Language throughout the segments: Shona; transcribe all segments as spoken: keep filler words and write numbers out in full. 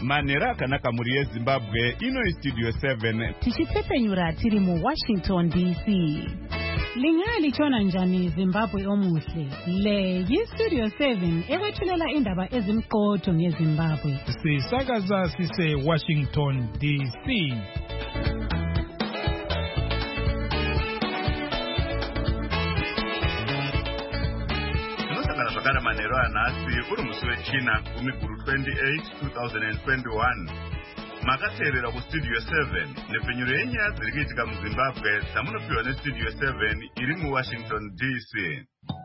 manhero akanaka mhuri yezimbabwe. Ino istudio seven tichitsepenyura tiri mu Washington D C. Lingaya lichona njani Zimbabwe omuhle. Le yistudio seven ekwethulela indaba ezimqotho ngeZimbabwe. Sisakaza sise Washington D C. Zvakara manhero anhasi uri musi wechina kumiguru twenty-eight two thousand twenty-one. Makateerera kustudio seven nepfenyuro yenyaya dziri kuitika muZimbabwe dzamunopiwa nestudio seven iri muWashington D C.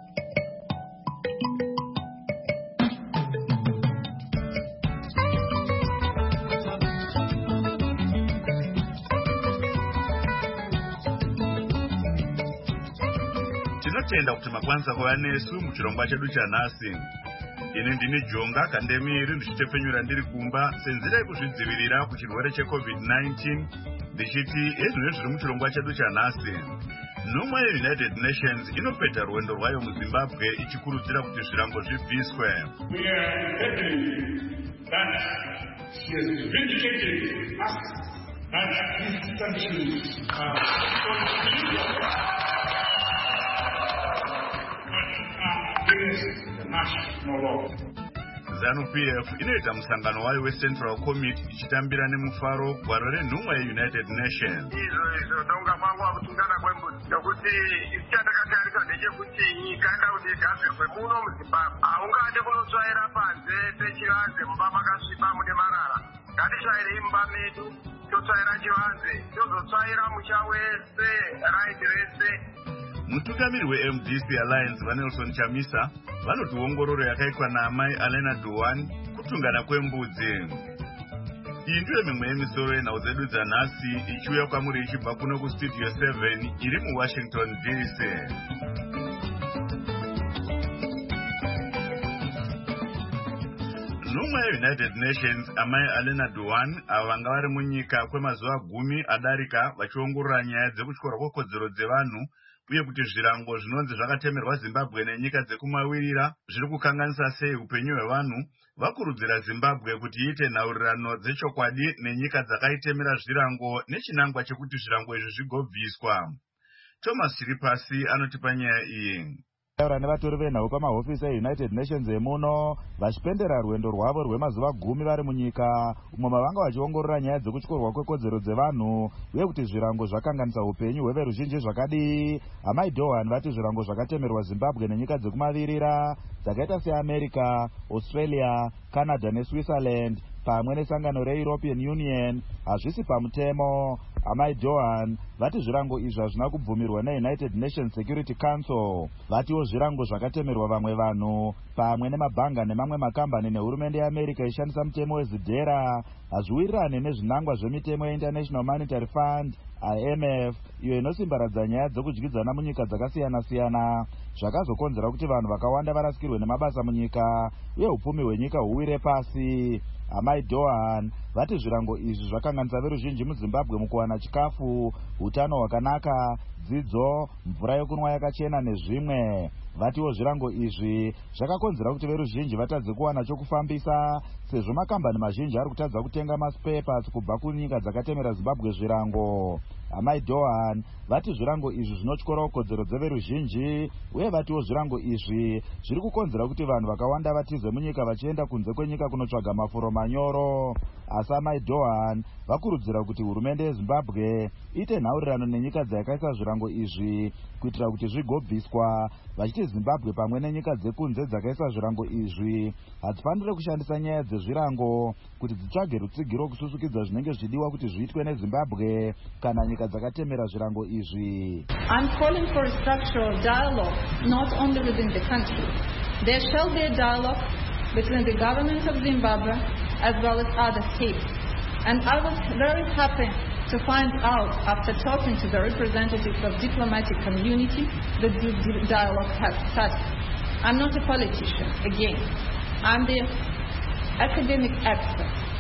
Tinotenda kuti makwanisa kuva nesu muchirongwa chedu chanhasi. Ini ndini Jonga Kandemiri ndichitepfenyura ndiri kumba senzira yekuzvidzivirira kuchirwere checovid nineteen ndichiti ezvino zviri muchirongwa chedu chanhasi. Nhumwa yeUnited Nations inopedza rwendo rwayo muZimbabwe ichikurudzira kuti zvirango zvibviswe. We are happy that she has vindicated us that these sanctions are ZANU-P F inoita musangano wayo weCentral Committee ichitambira nemufaro gwaro renhumwa yeUnited Nations. Izvo izvo ndonga kwangu wakutungana kwembudzi nokuti chandakatarisa ndechekuti nyika inoda kuti igadzirwe muno muZimbabwe. Haungade kunotsvaira panze pechivanze mumba makasviba mune marara. Ngatitsvairei mumba medu totsvaira chivanze tozotsvaira musha wese raidi rese. Mutungamiri weM D C Alliance vaNelson Chamisa vanoti ongororo yakaitwa naamai Alena Duan kutungana kwembudzi. Iyi ndiyo mimwe yemisoro yenhau dzedu dzanhasi ichiuya kwamuri ichibva kuno kustudio seven iri muWashington D C. Nhumwa yeUnited Nations amai Alena Duan ava vanga vari munyika kwemazuva gumi adarika vachiongorora nyaya dzekutyora kwekodzero dzevanhu uye kuti zvirango zvinonzi zvakatemerwa Zimbabwe nenyika dzekumawirira zviri kukanganisa sei upenyu hwevanhu. Vakurudzira Zimbabwe kuti iite nhaurirano dzechokwadi nenyika dzakaitemera zvirango nechinangwa chekuti zvirango izvi zvigobviswa. Thomas Chiripasi anotipa nyaya iyi. Taura nevatori venhau pamahofisi eUnited Nations emuno vachipendera rwendo rwavo rwemazuva gumi vari munyika umwe mavanga vachiongorora nyaya dzekutyorwa kwekodzero dzevanhu uye kuti zvirango zvakanganisa upenyu hweveruzhinji zvakadii. Amai Dohan vati zvirango zvakatemerwa Zimbabwe nenyika dzekumavirira dzakaita seAmerica, Australia, Canada neSwitzerland pamwe nesangano reEuropean Union hazvisi pamutemo. Amai Dohan vati zvirango izvi hazvina kubvumirwa neUnited Nations Security Council. Vatiwo zvirango zvakatemerwa vamwe vanhu pamwe nemabhanga nemamwe makambani nehurumende yeAmerica ishandisa mutemo wezidhera hazviwirirane nezvinangwa zvemitemo yeInternational Monetary Fund I M F iyo inosimbaradza nyaya dzekudyidzana munyika dzakasiyana-siyana zvakazokonzera kuti vanhu vakawanda varasikirwe nemabasa munyika uye upfumi hwenyika huwire pasi. Amai Dohan vati zvirango izvi zvakanganisa veruzhinji muZimbabwe mukuwana chikafu, utano hwakanaka, dzidzo, mvura yokunwa yakachena nezvimwe. Vatiwo zvirango izvi zvakakonzera kuti veruzhinji vatadze kuwana chokufambisa sezvo makambani mazhinji ari kutadza kutenga maspare parts kubva kunyika dzakatemera Zimbabwe zvirango. Amai Dohan vati zvirango izvi zvinotyora kodzero dzeveruzhinji uye vatiwo zvirango izvi zviri kukonzera kuti vanhu vakawanda vatize munyika vachienda kunze kwenyika kunotsvaga mafuro manyoro. Asi Amai Dohan vakurudzira kuti hurumende yeZimbabwe ite nhaurirano nenyika dzakaisa zvirango izvi kuitira kuti zvigobviswa, vachiti Zimbabwe pamwe nenyika dzekunze dzakaisa zvirango izvi hadzifanire kushandisa nyaya dzezvirango kuti dzitsvage rutsigiro kususukidza zvinenge zvidiwa kuti zviitwe neZimbabwe kana nyika dzakatemera zvirango izvi. I'm calling for a structural dialogue not only within the country. There shall be a dialogue between the government of Zimbabwe as well as other states. And I was very happy to find out after talking to the representatives of diplomatic community that this dialogue has started. I'm not a politician, again. I'm the academic expert.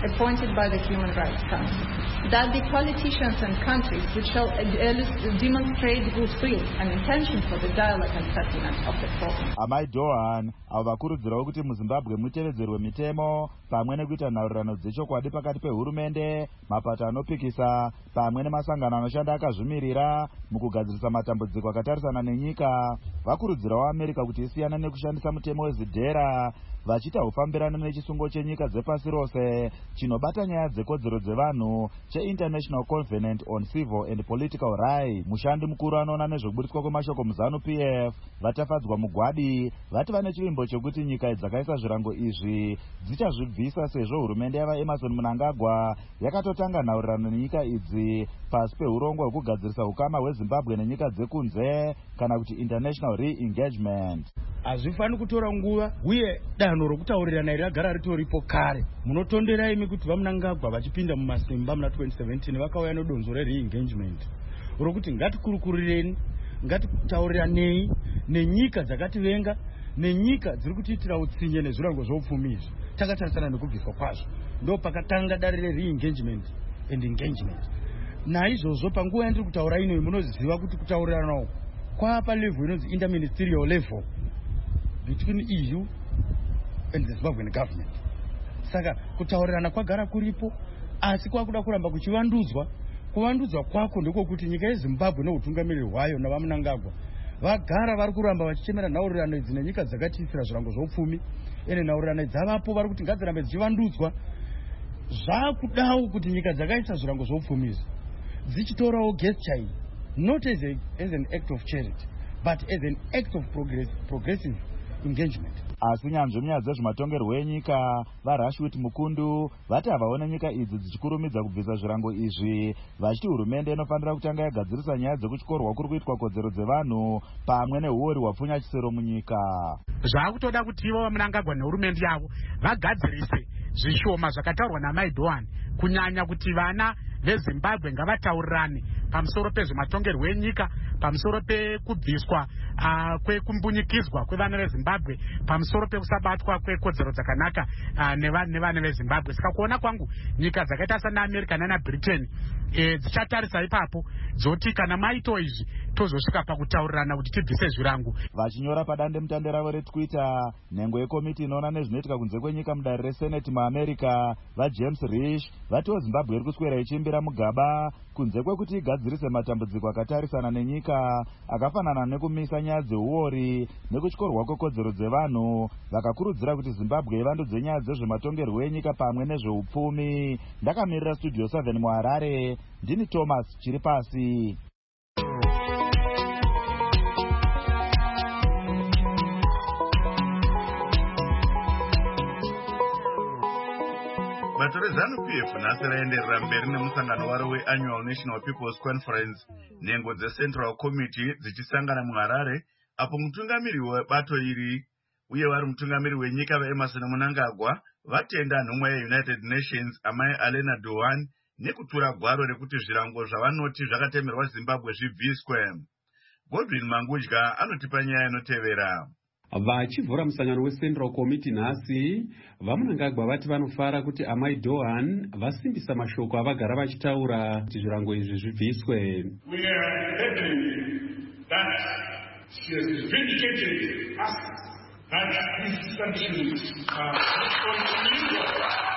appointed by the Human Rights Council. That the politicians and countries which shall demonstrate goodwill and intention for the dialogue and settlement of the problem. Amai Dohan avo vakurudzirawo kuti muZimbabwe mutevedzerwe mitemo pamwe nekuita nhaurirano dzechokwadi pakati pehurumende, mapato anopikisa pamwe nemasangano anoshanda akazvimirira mukugadzirisa matambudziko akatarisana nenyika. Vakurudzirawo America kuti isiyane nekushandisa mutemo wezidhera vachiita ufambirana nechisungo chenyika dzepasi rose chinobata nyaya dzekodzero dzevanhu cheInternational Covenant on Civil and Political Rights. Mushandi mukuru anoona nezvekuburitswa kwemashoko muZANU-P F vatafadzwa mugwadi vati vane chivimbo chekuti nyika dzakaisa zvirango izvi dzichazvibvisa sezvo hurumende yava Emmerson Mnangagwa yakatotanga nhaurirano nenyika idzi pasi peurongwa hwekugadzirisa ukama hweZimbabwe nenyika dzekunze kana kuti international re-engagement. Hazvifani kutora nguva uye danho rokutaurirana ragara ritoripo kare. Munotondera imi kuti vaMnangagwa vachipinda mumasimba muna twenty seventeen vakauya nedonzo re-engagement rokuti ngatikurukurireni, ngatitauriranei nenyika dzakativenga, nenyika dziri kutiitira utsinye nezvirango zvoupfumi izvi takatarisana nekubviswa kwazvo. Ndo pakatanga dare re-engagement and engagement. Naizvozvo panguva yandiri kutaura ino munoziva kuti kutaurirana kwapa level inonzi interministerial level between E U and the Zimbabwean government. Saka kutaurirana kwagara kuripo, asi kwakuda kuramba kuchivandudzwa. Kuvandudzwa kwako ndiko kuti nyika yeZimbabwe neutungamiriri hwayo navaMnangagwa vagara vari kuramba vachichemera nhaurirano idzi nenyika dzakatiisira zvirango zvoupfumi. Ene nhaurirano dzavapo vari kuti ngadzirambe dzichivandudzwa. Zvakudawo kuti nyika dzakaisa zvirango zvoupfumi izvi dzichitorawo gesture iyi, not as, a, as an act of charity but as an act of progress, progressive engagement. Asi nyanzvi munyaya dzezvematongerwo enyika vaRashwit Mukundu vati havaona nyika idzi dzichikurumidza kubvisa zvirango izvi vachiti hurumende inofanira kutanga yagadzirisa nyaya dzekutyorwa kuri kuitwa kodzero dzevanhu pamwe neuori hwapfunya chisero munyika. Zvaakutoda kuti ivo vaMnangagwa nehurumende yavo vagadzirise zvishoma zvakataurwa naMai Dohan, kunyanya kuti vana veZimbabwe ngavataurirane pamusoro pezvematongerwo enyika, pamusoro pekubviswa uh, kwekumbunyikidzwa kwevana veZimbabwe, pamusoro pekusabatwa kwekodzero dzakanaka uh, nevana veZimbabwe. Saka kuona kwangu nyika dzakaita sana America nana Britain e, dzichatarisa ipapo dzoti kana maito izvi tozosvika pakutaurirana kuti tibvise zvirango. Vachinyora padande mutande ravo reTwitter, nhengo yekomiti inoona nezvinoitika kunze kwenyika mudare reSenate muAmerica vaJames Risch vatiwo Zimbabwe iri kuswera ichimbira mugaba kunze kwekuti igadzirise matambudziko akatarisana nenyika akafanana nekumisa nyaya dzeuori nekutyorwa kwekodzero dzevanhu. Vakakurudzira kuti Zimbabwe ivandudze nyaya dzezvematongerwo enyika pamwe nezveupfumi. Ndakamirira Studio seven muHarare, ndini Thomas Chiripasi. bato reZANU-P F nhasi raenderera mberi nemusangano waro weAnnual National People's Conference, nhengo dzeCentral Committee dzichisangana muHarare, apo mutungamiri webato iri uye vari mutungamiri wenyika vaEmmerson Mnangagwa vatenda nhumwa yeUnited Nations Amai Alena Dohan nekutura gwaro rekuti zvirango zvavanoti zvakatemerwa Zimbabwe zvibviswe. Godwin Mangudya anotipa nyaya inotevera. Vachivhura musangano weCentral Committee nhasi, vaMnangagwa vati vanofara kuti Amai Dohan vasimbisa mashoko avagara vachitaura kuti zvirango izvi zvibviswe. We are happy that she has vindicated us that these sanctions are not only illegal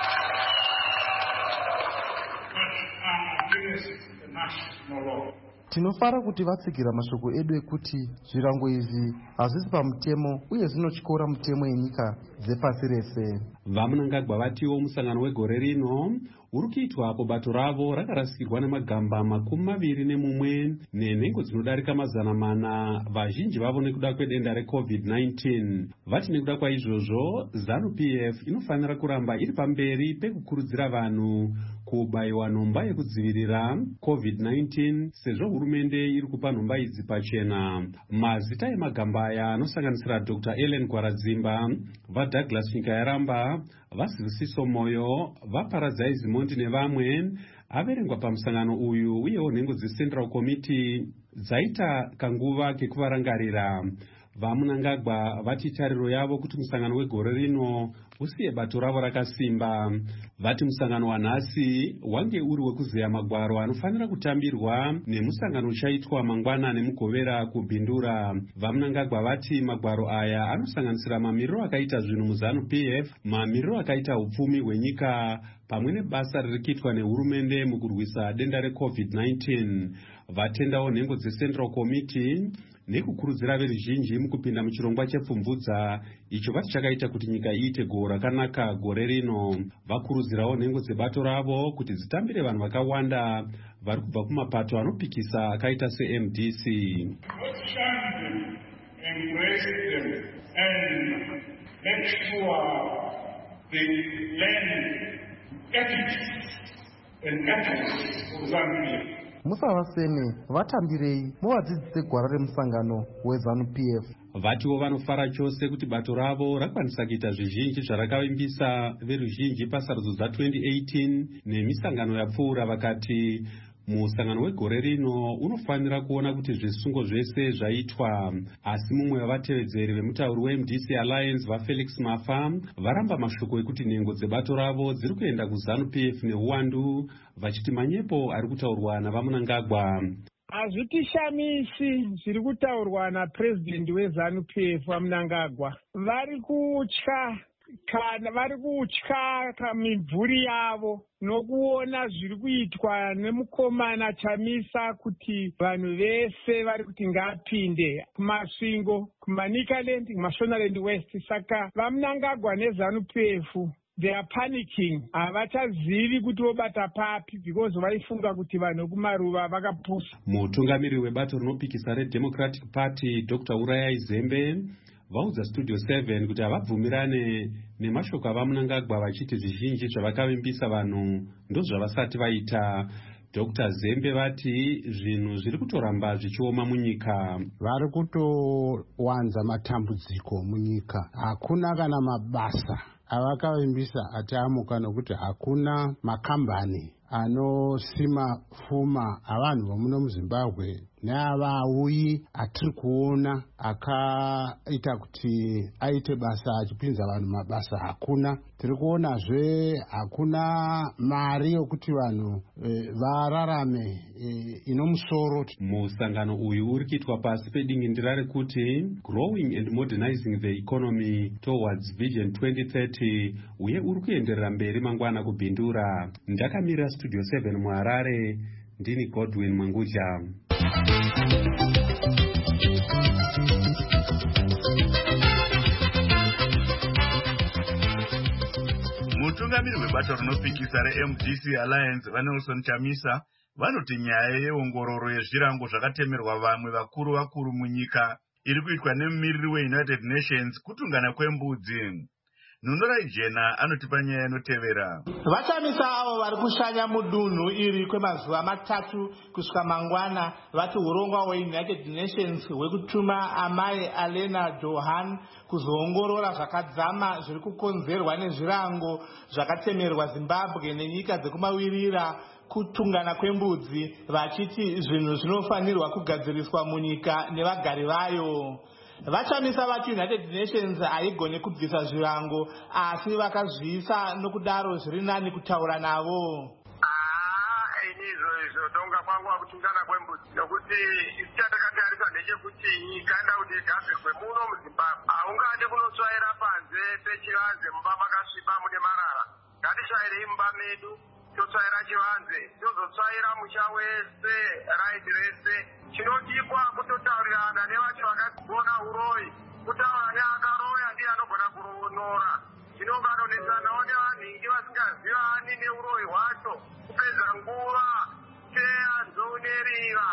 but are against the national law. Tinofara kuti vatsigirira mashoko edu ekuti zvirango izvi hazvisi pamutemo uye zvinotyora mutemo yenyika dzepasi rese. VaMnangagwa vatiwo musangano wegore rino uri kuitwa apo bato ravo rakarasikirwa nemagamba makumi maviri nemumwe nenhengo dzinodarika mazana mana, vazhinji vavo nekuda kwedenda reCovid nineteen. Vati nekuda kwaizvozvo ZANU-P F inofanira kuramba iri pamberi pekukurudzira vanhu kubayiwa nhomba yekudzivirira COVID nineteen sezvo hurumende iri kupa nhomba idzi pachena. Mazita emagamba aya anosanganisira Doctor Ellen Gwaradzimba, vaDouglas Nyikayaramba, vaSibusiso Moyo, vaParadzai Zimondi nevamwe averengwa pamusangano uyu, uyewo nhengo dzeCentral Committee dzaita kanguva kekuvarangarira. vaMnangagwa vati tariro yavo kuti musangano wegore rino usiye bato ravo rakasimba. Vati musangano wanhasi wange uri wekuzeya magwaro anofanira kutambirwa nemusangano uchaitwa mangwana nemugovera kubhindura. VaMnangagwa vati magwaro aya anosanganisira mamiriro akaita zvinhu muZANU P F, mamiriro akaita upfumi hwenyika pamwe nebasa riri kuitwa nehurumende mukurwisa denda reCovid nineteen. Vatendawo nhengo dzeCentral Committee nekukurudzira veruzhinji mukupinda muchirongwa chepfumvudza icho vati chakaita kuti nyika iite gohwo rakanaka gore rino. Vakurudzirawo nhengo dzebato ravo kuti dzitambire vanhu vakawanda vari kubva kumapato anopikisa akaita seM D C. Musavaseme, vatambirei, muvadzidzise gwara remusangano weZANU P F. Vatiwo vanofara chose kuti bato ravo rakwanisa kuita zvizhinji zvarakavimbisa veruzhinji pasarudzo dza-twenty eighteen nemisangano yapfuura. Vakati musangano wegore rino unofanira kuona kuti zvisungo zvese zvaitwa. Asi mumwe wavatevedzeri vemutauri weM D C Alliance vaFelix Mafa varamba mashoko ekuti nhengo dzebato ravo dziri kuenda kuZANU P F neuwandu, vachiti manyepo ari kutaurwa navaMnangagwa. Hazvitishamisi zviri kutaurwa naPresident weZANU P F vaMnangagwa. Vari kutya kana vari kutya kamimvuri yavo nokuona zviri kuitwa nemukomana Chamisa kuti vanhu vese vari kuti ngapinde kumasvingo kumaNikaland kumaShonaland West. Saka vaMnangagwa neZANU P F they are panicking. Havachazivi kuti vobata papi because vaifunga kuti vanhu kumaruva vakapusa. Mutungamiri webato rinopikisa reDemocratic Party Doctor Urayai Zembe vaudza Studio seven kuti havabvumirane nemashoko avaMnangagwa vachiti zvizhinji zvavakavimbisa vanhu ndozvavasati vaita. Doctor Zembe vati zvinhu zviri kutoramba zvichioma munyika. Vari kutowanza matambudziko munyika. Hakuna kana mabasa avakavimbisa ataamuka nokuti hakuna makambani anosima pfuma avanhu vomuno muZimbabwe neavauyi atiri kuona akaita kuti aite basa achipinza vanhu mabasa. Hakuna. Tiri kuonazve hakuna mari yokuti vanhu e, vararame e, ino musoro. Musangano uyu uri kuitwa pasi pedingindira rekuti growing and modernizing the economy towards vision twenty thirty uye uri kuenderera mberi mangwana kubhindura. Ndakamirira Studio seven muHarare, ndini Godwin Manguja. Mutungamiri webato rinopikisa reM D C Alliance vaNelson Chamisa vanoti nyaya yeongororo yezvirango zvakatemerwa vamwe vakuru vakuru munyika iri kuitwa nemumiriri weUnited Nations kutungana kwembudzi. Nhunurai Jena anotipa nyaya inotevera. Vachamisa avo vari kushanya mudunhu iri kwemazuva matatu kusvika mangwana vati urongwa hweUnited Nations hwekutuma amai Alena Johan kuzoongorora zvakadzama zviri kukonzerwa nezvirango zvakatemerwa Zimbabwe nenyika dzekumawirira kutungana kwembudzi, vachiti zvinhu zvinofanirwa kugadziriswa munyika nevagari vayo. Vachamisa vati United Nations haigone kubvisa zvirango asi vakazviisa nokudaro zviri nani kutaura navo. Ah, inizvo izvo donga kwangu kutungana kwembudzi nokuti chatakatarisa ndechekuti nyika enda kuti igadzirwe muno muZimbabwe. Haungade kunotsvaira panze pechivanze mumba makasviba mune marara. Ngatisvairei mumba medu totsvaira chivanze tozotsvaira musha wese raiti rese. Chinodikwa kutotaurirana nevacho vakagona uroyi, kutaura neakaroya ndiye anogona kuronora. Chinonganonesanawo nevanhingi vasingazivani neuroyi hwacho kupedza nguva teanzounerira.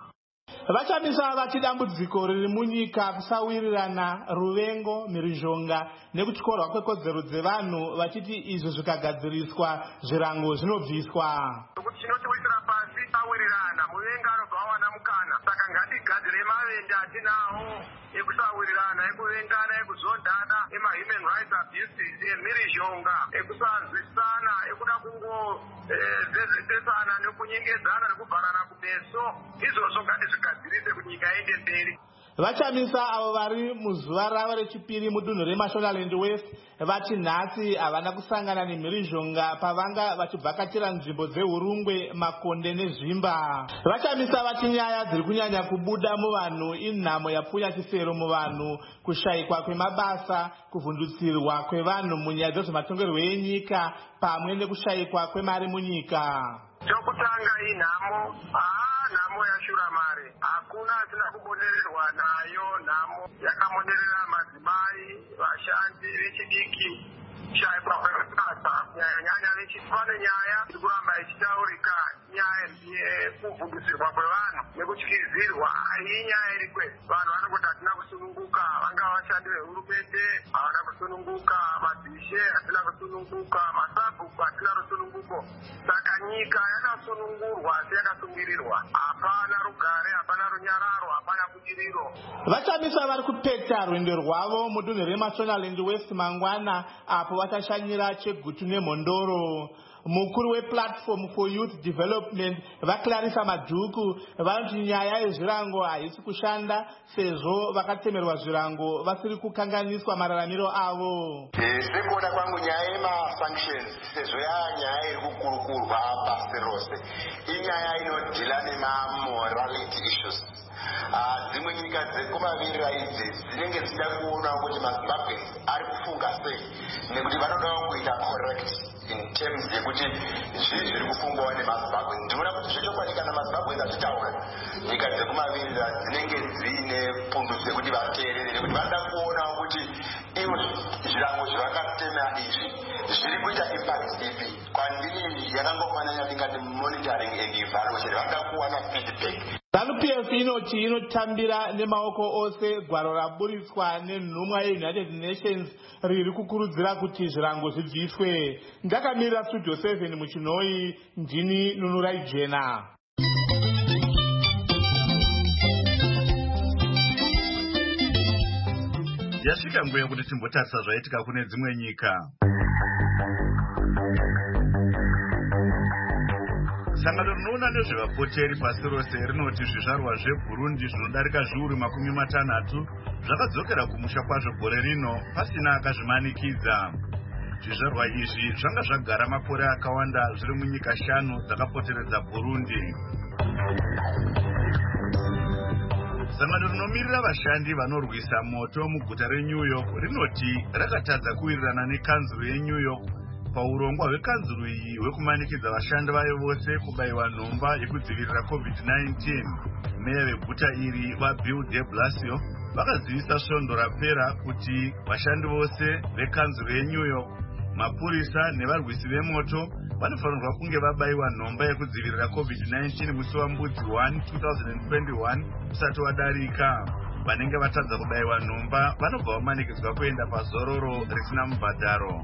Vachamisa vati dambudziko riri munyika kusawirirana, ruvengo, mhirizhonga nekutyorwa kwekodzero dzevanhu, vachiti izvo zvikagadziriswa zvirango zvinobviswa. Chinotiwisira pasi kusawirirana, muvengi anobva awana mukana. Saka ngatigadzire mavende atinawo ekusawirirana, ekuvengana, ekuzondana, emahuman rights abuses, emhirizhonga, ekusanzwisana, ekuda kungozezesana nekunyengedzana nekubvarana kumeso. Izvozvo ngatizigadzirise kuti nyika iende mberi. vachamisa avo vari muzuva ravo rechipiri mudunhu remashonaland west vati nhasi havana kusangana nemhirizhonga pavanga vachivhakachira nzvimbo dzeurungwe, makonde nezvimba. Vachamisa vati nyaya dziri kunyanya kubuda muvanhu inhamo yapfunya chisero muvanhu, kushayikwa kwemabasa, kuvhundutsirwa kwevanhu munyaya dzezvematongerwo enyika pamwe nekushayikwa kwemari munyika. Chokutanga inhamo, haa nhamo yashuramari. Hakuna asina kubonererwa nayo nhamo yakamonerera madzimai, vashandi vechidiki, kushayikwa kwemabasa, nyanya vechipane nyaya iri kuramba ichitaurika, nyaya yekuvhundutsirwa kwevanhu nekutyizirwa. Iyi nyaya iri kwe vanhu vanoti hatina kusununguka, vangava vashandi vehurumende havana kusununguka, madzishe hatina kusununguka, masabhuku hatina rusununguko. Saka nyika yakasunungurwa asi yakasungirirwa. Hapana rugare, hapana runyararo, hapana budiriro. Vachamisa vari kupeta rwendo rwavo mudunhu remashonaland west mangwana, apo vachashanyira Chegutu nemhondoro. Mukuru weplatform for youth development vaClarissa Madhuku vanoti nyaya yezvirango haisi kushanda sezvo vakatemerwa zvirango vasiri kukanganiswa mararamiro avo. Sekuona kwangu nyaya yemasanctions sezvo yanyaya iri kukurukurwa pasi rose, inyaya inodhila nemamorality issues. Dzimwe nyika dzekumavirira idzi dzinenge dzichida kuona kuti maZimbabwe ari kufunga sei, nekuti vanoda kuita correct in terms yekuti zvii zviri kufungwa nemaZimbabwe. Ndinoona kuti zvechokwadi kana maZimbabwe azvitaura, nyika dzekumavirira dzinenge dziine pundutso yekuti vateerere, nekuti vanoda kuona kuti ivo zvirango zvavakatema izvi zviri kuita impact ipi. Kwandiri yakangofananya ndingati monitoring and evaluation, vanoda kuwana feedback. ZANU-P F inoti inotambira nemaoko ose gwaro raburitswa nenhumwa yeUnited Nations riri kukurudzira kuti zvirango zvibviswe. Ndakamirira Studio seven muChinoi, ndini Nunurai Jena. Yasvika nguva yekuti timbotarisa zvaitika kune dzimwe nyika. Sangano rinoona nezvevapoteri pasi rose rinoti zvizvarwa zveBurundi zvinodarika zviuru makumi matanhatu zvakadzokera kumusha kwazvo gore rino pasina akazvimanikidza. Zvizvarwa izvi zvanga zvagara makore akawanda zviri munyika shanu dzakapoteredza Burundi. Sangano rinomirira vashandi vanorwisa moto muguta reNew York rinoti rakatadza kuwirirana nekanzuru yeNew York paurongwa hwekanzuru iyi hwekumanikidza vashandi vayo vose kubayiwa nhomba yekudzivirira covid nineteen. Meya veguta iri vaBill de Blasio vakazivisa svondo rapera kuti vashandi vose vekanzuru yeNew York, mapurisa nevarwisi vemoto vanofanirwa kunge vabayiwa nhomba yekudzivirira covid nineteen musi wambudzi one two thousand twenty-one usati wadarika. Vanenge vatadza kubayiwa nhomba vanobva vamanikidzwa kuenda pazororo risina mubhadharo.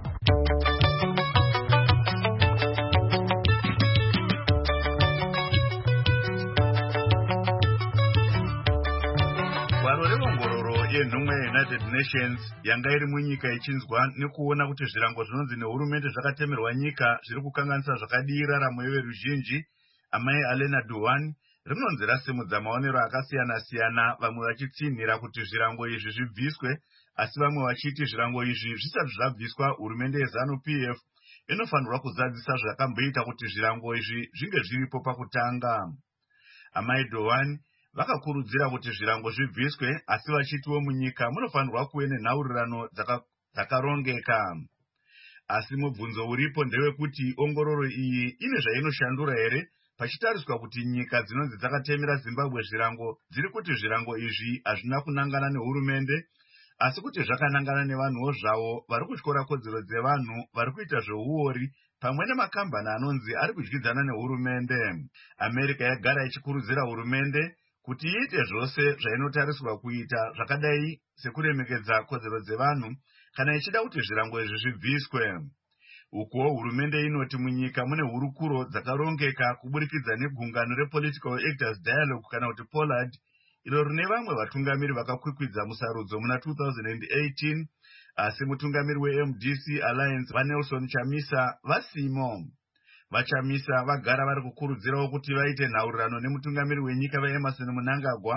Gwaro reongororo yenhumwa yeUnited Nations yanga iri munyika ichinzwa nekuona kuti zvirango zvinonzi nehurumende zvakatemerwa nyika zviri kukanganisa zvakadii raramo yeveruzhinji, amai Alena Duhan rinonzi rasimudza maonero akasiyana-siyana, vamwe vachitsinhira kuti zvirango izvi zvibviswe, asi vamwe vachiti zvirango izvi zvisati zvabviswa, hurumende yeZANU-P F inofanirwa kuzadzisa zvakamboita kuti zvirango izvi zvinge zviripo pakutanga. Amai Duhan vakakurudzira kuti zvirango zvibviswe, asi vachitiwo munyika munofanirwa kuve nenhaurirano dzakarongeka. Asi mubvunzo uripo ndewekuti ongororo iyi ine zvainoshandura here pachitariswa kuti nyika dzinonzi dzakatemera Zimbabwe zvirango dziri kuti zvirango izvi hazvina kunangana nehurumende, asi kuti zvakanangana nevanhuwo zvavo vari kutyora kodzero dzevanhu vari kuita zveuori pamwe nemakambani anonzi ari kudyidzana nehurumende. America yagara ichikurudzira hurumende kuti iite zvose zvainotariswa kuita zvakadai sekuremekedza kodzero dzevanhu kana ichida kuti zvirango izvi zvibviswe. Uko hurumende inoti munyika mune hurukuro dzakarongeka kuburikidza negungano rePolitical Actors Dialogue kana kuti POLAD, iro rine vamwe vatungamiri vakakwikwidza musarudzo muna two thousand eighteen, asi mutungamiri weM D C Alliance vaNelson Chamisa vasimo. VaChamisa vagara vari kukurudzirawo kuti vaite nhaurirano nemutungamiri wenyika vaEmerson Mnangagwa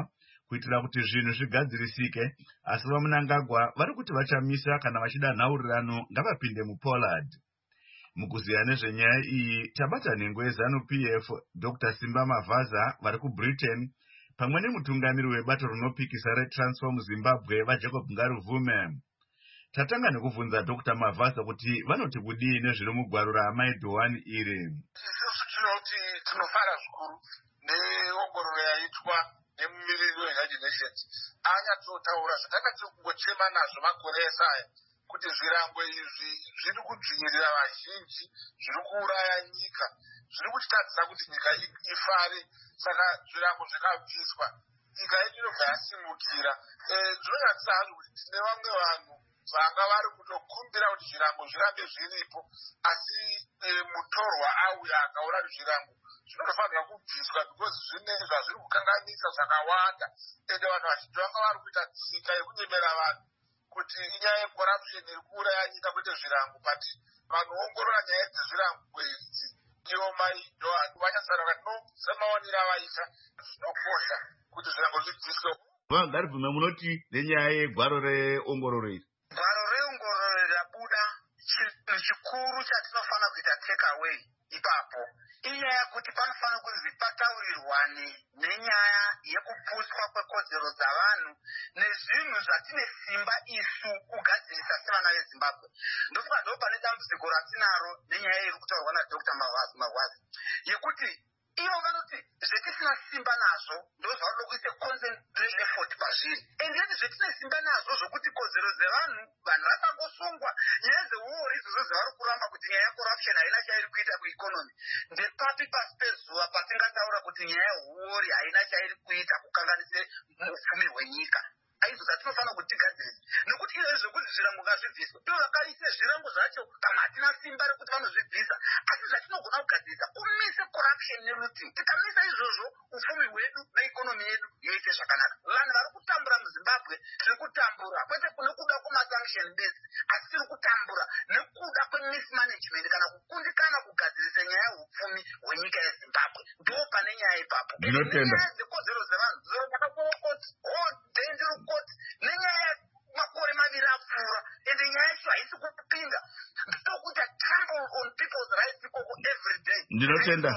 kuitira kuti zvinhu zvigadzirisike, asi vaMnangagwa vari kuti vachamisa kana vachida nhaurirano ngavapinde muPollard. Mukuziya nezvenyaya iyi tabata nhengo yeZANU-P F Doctor Simba Mavaza vari kuBritain pamwe nemutungamiri webato rinopikisa reTransform Zimbabwe vaJacob Ngaruvume. Tatanga nekubvunza Doctor Mavaza kuti vanoti kudii nezviri mugwaro raAmai Dhowani iri. Isusu tinoti tinofara zvikuru neongororo yaitwa nemumiriri weUnited Nations anyatsotaura zvatakati kungochema nazvo makore esaya kuti zvirango izvi zviri kudzvinyirira vazhinji, zviri kuuraya nyika, zviri kutitadzisa kuti nyika ifare. Saka zvirango zvakabviswa, nyika yedu inobva yasimukira. Zvinonyadzisa hangu kuti tine vamwe vanhu vanga vari kutokumbira kuti zvirango zvirambe zviripo, asi mutorwa auya akaona kuti zvirango zvinofanira kubviswa because zvine zvazviri kukanganisa zvakawanda, ende vanhu vazhinji vanga vari kuita tsika yekunyemera vanhu kuti inyaya yecorruption iri kuuraya nyika kwete zvirango. But vanoongorora nyaya dzezvirango idzi ivo Mai Dhowani vachasara vakati no, semaonero avaita zvinokosha kuti zvirango zvibviswe. Vangarivume munoti nenyaya yegwaro reongororo iri? Gwaro reongororo rabuda, chinhu chikuru chatinofanira kuita take away ipapo inyaya kuti panofanira kunzi pataurirwane nenyaya yekupuswa kwekodzero dzavanhu nezvinhu zvatine simba isu kugadzirisa sevana veZimbabwe. Ndofunga ndo pane dambudziko ratinaro nenyaya iri kutaurwa naDr Mavaza yekuti ivo vanoti zvetisina simba nazvo ndozvaroda kuita concentrate effort pazviri, endeni zvetine simba nazvo zvokuti kodzero dzevanhu vanhu vasangosungwa. Nyaya dzeuori izvozvo zvavari kuramba kuti nyaya yecorruption haina chairi kuita kueconomy. Ndepapi pasi pezuva patingataura kuti nyaya yeuori haina chairi kuita kukanganise upfumi hwenyika? Aizvo zvatinofanira kuti tigadzirisa, nekuti izvo zvokuti zvirango ngazvibviswe ivo vakaise zvirango zvacho kama hatina simba rekuti vanozvibvisa, asi zvatinogona kugadzirisa umise corruption nelooting. Tikamisa izvozvo upfumi hwedu neikonomi yedu yoite zvakanaka. Vanhu vari kutambura muZimbabwe tiri kutambura kwete nekuda kwemasanction based, asi tiri kutambura nekuda kwemismanagement kana kukundikana kugadzirisa nyaya yeupfumi hwenyika yeZimbabwe. Ndo pane nyaya ipapo. Nyaya dzekodzero dzevanhu dzakakokoti ndendiri kuti nenyaya makore maviri apfuura ende nyaya yacho haisi kupinda. Ndokuti trample on people's rights ikoko every day. Ndinotenda.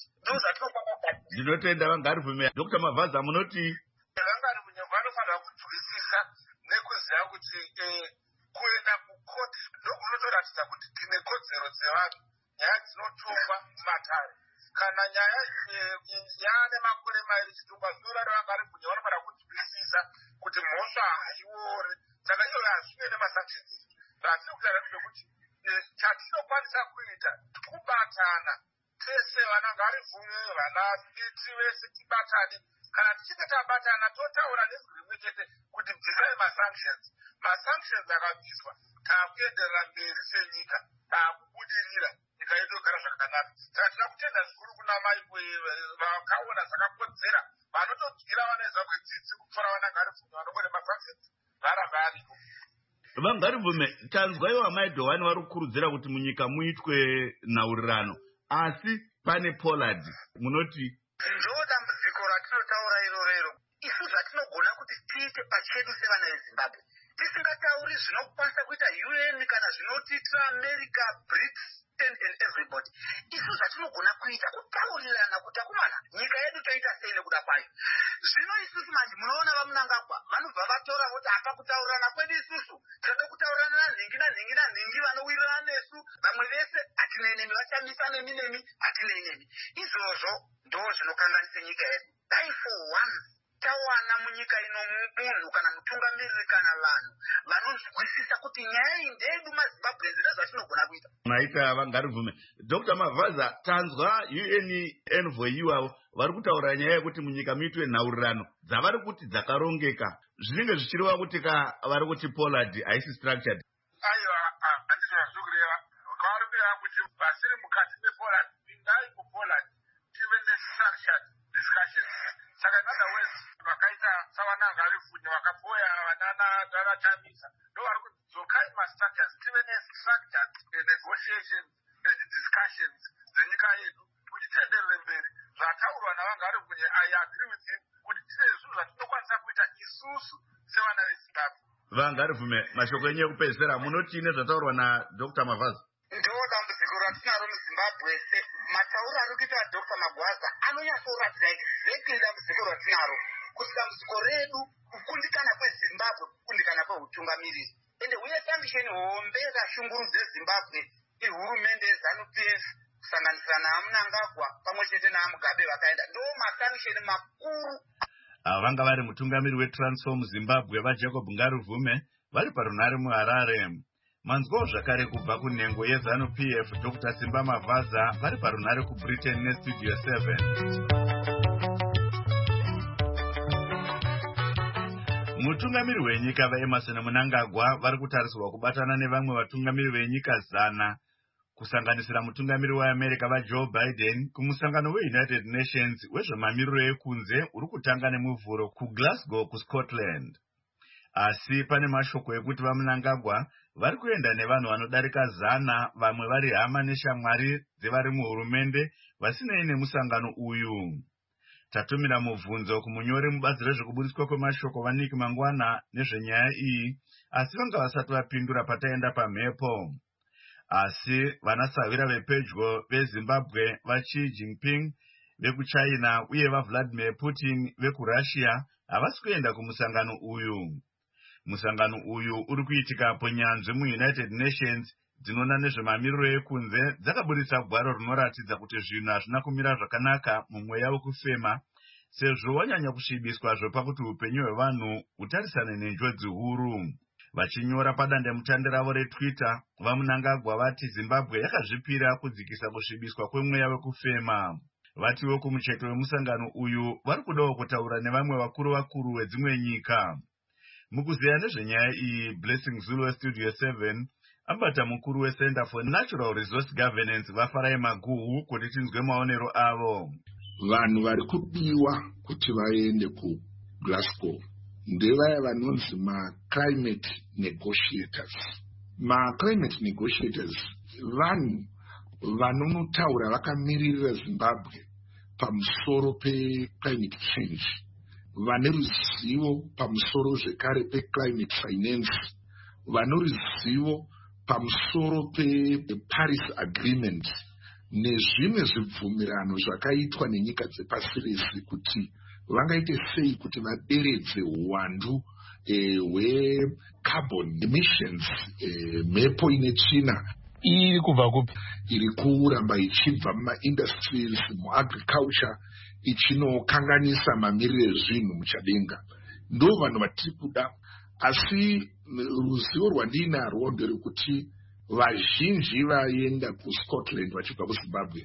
Ndinotenda Vangarivume. Doctor Mavaza munoti Vangarivume vanofanira kunzwisisa nekuziva kuti kuenda kukoti ndokunotoratidza kuti tine kodzero dzevanhu, nyaya dzinotongwa mumatare. Kana nyaya yaane makore mairi chitungwa zura reVangarivume vanofanira kunzwisisa kuti mhosva haiori. Saka iyo hazvine nemasanctions. Zvatiri kutaura ndezvekuti chatinokwanisa kuita kubatana tese vana Ngarivume, vana Spiti vese tibatane. Kana tichinge tabatana totaura nezwi rimwe chete kuti bvisai masanctions. Masanctions akabviswa taakuenderera mberi senyika, taakubudirira, nyika yedu yogara zvakanaka. Saka tina kutenda zvikuru kuna mai vakaona zvakakodzera vanotodyira vana veZimbabwe tsitsi kupfuura vana Ngarivume vanongode masanctions varamba ariko. Vangarivume, tanzwa ivo Amai Dhowani vari kukurudzira kuti munyika muitwe nhaurirano, asi pane Pollard. Munoti ndo dambudziko ratinotaura irorero. Isu zvatinogona kuti tiite pachedu sevana veZimbabwe tisingatauri zvinokwanisa kuita U N kana zvinotiitira America, BRICS and everybody. Isu zvatinogona kuita kutaurirana kuti akomana nyika yedu toita sei nekuda kwayo. Zvino isusu manje munoona vaMnangagwa vanobva vatora kuti hapa kutaurirana kwedu isusu tinoda kutaurirana nanhingi nanhingi nanhingi vanowirirana nesu, vamwe vese hatinenemi, vachamisa nemi nemi hatinenemi. Izvozvo ndo zvinokanganisa nyika yedu. Dai for once tawana munyika ino munhu kana mutungamiriri kana vanhu vanozwisisa kuti nyaya iyi ndeyedu maZimbabwe zira zvatinogona kuita. Naita Vangarivume. Doctor Mavaza, tanzwa U N envoy ivavo vari kutaura nyaya yekuti munyika muitwe nhaurirano dzavari kuti dzakarongeka. Zvinenge zvichireva kuti ka vari kuti Pollard haisi structured. Aiwa, handizvo zvazvikureva. Kwavari kureva kuti vasiri mukati mePollard, pindai kuPollard tive nestructured discussions. Saka in other words, vakaita savana Ngarivume vakapoya vanana Chamisa ndovari kudzokai mastructures tive nestructured negotiations and discussions dzenyika yedu kuti tienderere mberi. Zvataurwa naVangarivume, I agree with him kuti tine zvinhu zvatinokwanisa isusu sevana vezimbabwe. Vangarivume mashoko enyu ekupedzisira munoti nezvataurwa naDr Mavaza. Ndiwo dambudziko ratinaro muZimbabwe. Matauro ari kuita Dr Magwaza anonyatsoratidza exactly dambudziko ratinaro kuti dambudziko redu kukundikana kweZimbabwe, kukundikana kweutungamiriri. Ende uye sanction hombe yakashungurudza Zimbabwe ihurumende yeZANU P F kusanganisira naMnangagwa pamwe chete naMugabe vakaenda ndo masanction makuru. Ava vanga vari mutungamiri weTransform Zimbabwe vaJacob Ngaruvume vari parunhare muHarare. Manzwawo zvakare kubva kunhengo yeZANU P F Dr Simba Mavaza vari parunhare kuBritain neStudio seven. Mutungamiri wenyika vaEmerson Mnangagwa vari kutarisirwa kubatana nevamwe vatungamiri venyika zana kusanganisira mutungamiri weAmerica vaJoe Biden kumusangano weUnited Nations wezvemamiriro ekunze uri kutanga nemuvhuro kuGlasgow kuScotland. Asi pane mashoko ekuti vaMnangagwa vari kuenda nevanhu vanodarika zana, vamwe vari hama neshamwari dzevari muhurumende vasinei nemusangano uyu. Tatumira mubvunzo kumunyori mubazi rezvekubudiswa kwemashoko vaNick Mangwana nezvenyaya iyi, asi vanga vasati vapindura pataenda pamhepo. Asi vanasavira vepedyo veZimbabwe vaXi Jinping vekuChina uye vaVladimir Putin vekuRussia havasi kuenda kumusangano uyu. Musangano uyu uri kuitikapo nyanzvi muUnited Nations dzinoona nezvemamiriro ekunze dzakabudisa gwaro rinoratidza kuti zvinhu hazvina kumira zvakanaka mumweya wekufema, sezvo wanyanya kusvibiswa pakuti upenyu hwevanhu hutarisane nenjodzi huru. Vachinyora padandemutande ravo reTwitter, vaMnangagwa vati Zimbabwe yakazvipira kudzikisa kusvibiswa kwemweya wekufema. Vatiwo kumucheto wemusangano uyu vari kudawo kutaura nevamwe vakuru vakuru vedzimwe nyika. Mukuzeya nezvenyaya iyi, Blessing Zulu weStudio seven abata mukuru weCenter for Natural Resource Governance vaFarai Maguhu kuti tinzwe maonero avo. Vanhu vari kudiwa kuti vaende kuGlasgow ndevaya vanonzi ma-climate negotiators. Ma-climate negotiators vanhu vanonotaura vakamiririra Zimbabwe pamusoro pe-climate change, vane ruzivo pamusoro zvekare pe-climate finance, vane ruzivo pamusoro pe-Paris Agreement nezvimwe zvibvumirano zvakaitwa nenyika dzepasi rese kuti vangaite sei kuti vaderedze uwandu hwecarbon e, emissions e, mhepo ine tsvina iri kubva kupi? Iri kuramba ichibva mumaindustries, muagriculture, ichinokanganisa mamiriro ezvinhu muchadenga. Ndo vanhu vatiri kuda, asi ruzivo rwandinarwo nderekuti vazhinji vaenda kuScotland vachibva kuZimbabwe